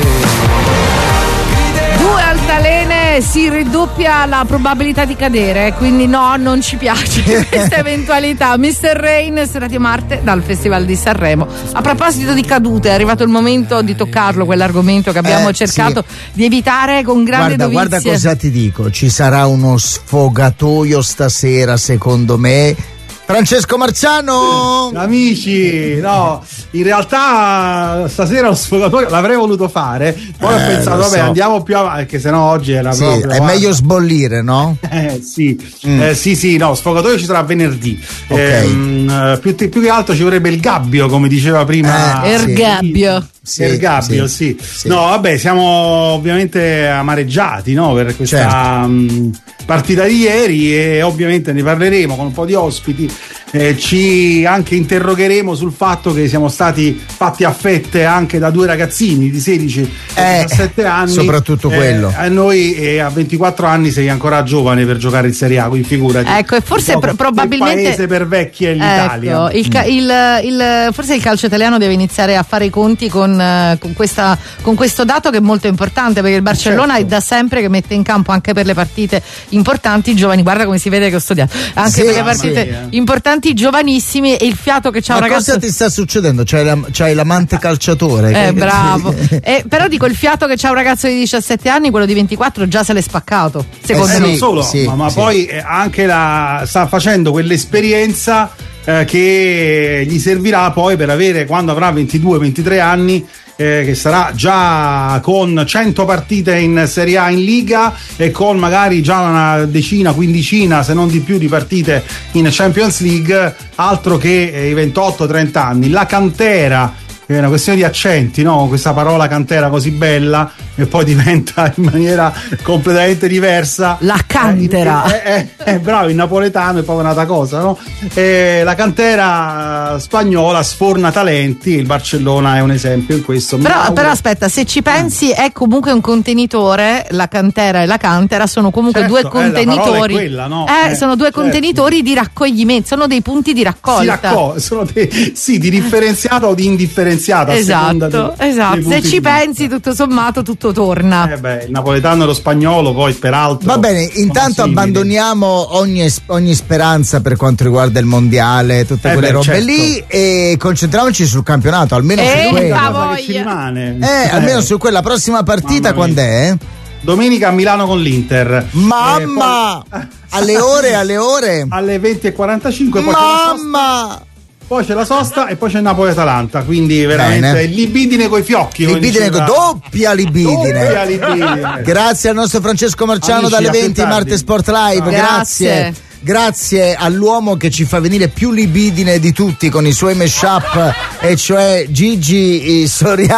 Due altalene, si riddoppia la probabilità di cadere, quindi no, non ci piace questa eventualità. mister Rain su Radio Marte dal Festival di Sanremo. A proposito di cadute, è arrivato il momento di toccarlo, quell'argomento che abbiamo Eh, cercato sì. di evitare con grande Guarda, dovizie. guarda cosa ti dico, ci sarà uno sfogatoio stasera secondo me. Francesco Marciano! Amici, no, in realtà stasera lo sfogatoio l'avrei voluto fare, poi Eh, ho pensato, lo vabbè, so. andiamo più avanti, perché sennò oggi era Sì, proprio. è guarda. meglio sbollire, no? Eh, sì. Mm. Eh, sì, sì, no, sfogatoio ci sarà venerdì. Ok. Ehm, eh, più, più che altro ci vorrebbe il gabbio, come diceva prima. Eh, sì. Ergabbio. Sì, il gabbio, sì. sì. No, vabbè, siamo ovviamente amareggiati, no, per questa Certo. mh, partita di ieri, e ovviamente ne parleremo con un po' di ospiti. Eh, ci anche interrogheremo sul fatto che siamo stati fatti a fette anche da due ragazzini di sedici e diciassette anni. soprattutto Eh, quello. a noi eh, a ventiquattro anni sei ancora giovane per giocare in Serie A, quindi figurati. Ecco, e forse Gioco pro- probabilmente il paese per vecchi è l'Italia. Ecco, il ca- il- il- forse il calcio italiano deve iniziare a fare i conti con, eh, con, questa, con questo dato che è molto importante, perché il Barcellona Certo. è da sempre che mette in campo anche per le partite importanti i giovani. Guarda come si vede che ho studiato, anche Sì, per le mamma partite mia. importanti giovanissimi, e il fiato che c'ha Ma un ragazzo. cosa ti sta succedendo? C'hai, la- c'hai l'amante calciatore? Eh, Che- bravo. Eh, però dico, il fiato che c'ha un ragazzo di diciassette anni, quello di ventiquattro già se l'è spaccato. Secondo Eh, me. non solo, sì, ma, ma sì. poi eh, anche la sta facendo quell'esperienza eh, che gli servirà poi per avere, quando avrà ventidue ventitré anni, eh, che sarà già con cento partite in Serie A in Liga e con magari già una decina, quindicina se non di più di partite in Champions League, altro che eh, i ventotto trenta anni. La cantera è una questione di accenti, no? Questa parola cantera così bella e poi diventa in maniera completamente diversa. La cantera. Eh, eh, eh, eh, bravo, il napoletano è proprio un'altra cosa, no? Eh, la cantera spagnola sforna talenti, il Barcellona è un esempio in questo. Però, però aspetta, se ci pensi è comunque un contenitore, la cantera e la cantera sono comunque certo, due eh, contenitori. è quella, no? eh, eh, sono due certo. contenitori di raccoglimento, sono dei punti di raccolta. Si raccoglie, sono dei, sì, di differenziata o di indifferenziata. Esatto, dei, esatto. dei Se ci pensi, tutto sommato, tutto torna. Eh beh, il napoletano e lo spagnolo, poi peraltro. Va bene, intanto simili. abbandoniamo ogni, ogni speranza per quanto riguarda il mondiale, tutte Eh quelle beh, robe certo. lì, e concentriamoci sul campionato, almeno Eh, su quella. voglia. Che ci rimane. Eh, almeno su quella prossima partita, quando è? Domenica a Milano con l'Inter. Mamma! Eh, poi... alle ore, alle ore. Alle venti e quarantacinque. Poi Mamma! Poi c'è la sosta e poi c'è Napoli-Atalanta, quindi veramente Bene. libidine coi fiocchi. come Libidine, diceva- doppia libidine. Doppia libidine. Grazie al nostro Francesco Marciano Amici, dalle a più venti, tardi. Marte Sport Live. Grazie. Grazie. Grazie all'uomo che ci fa venire più libidine di tutti con i suoi mashup, e cioè Gigi Soriano.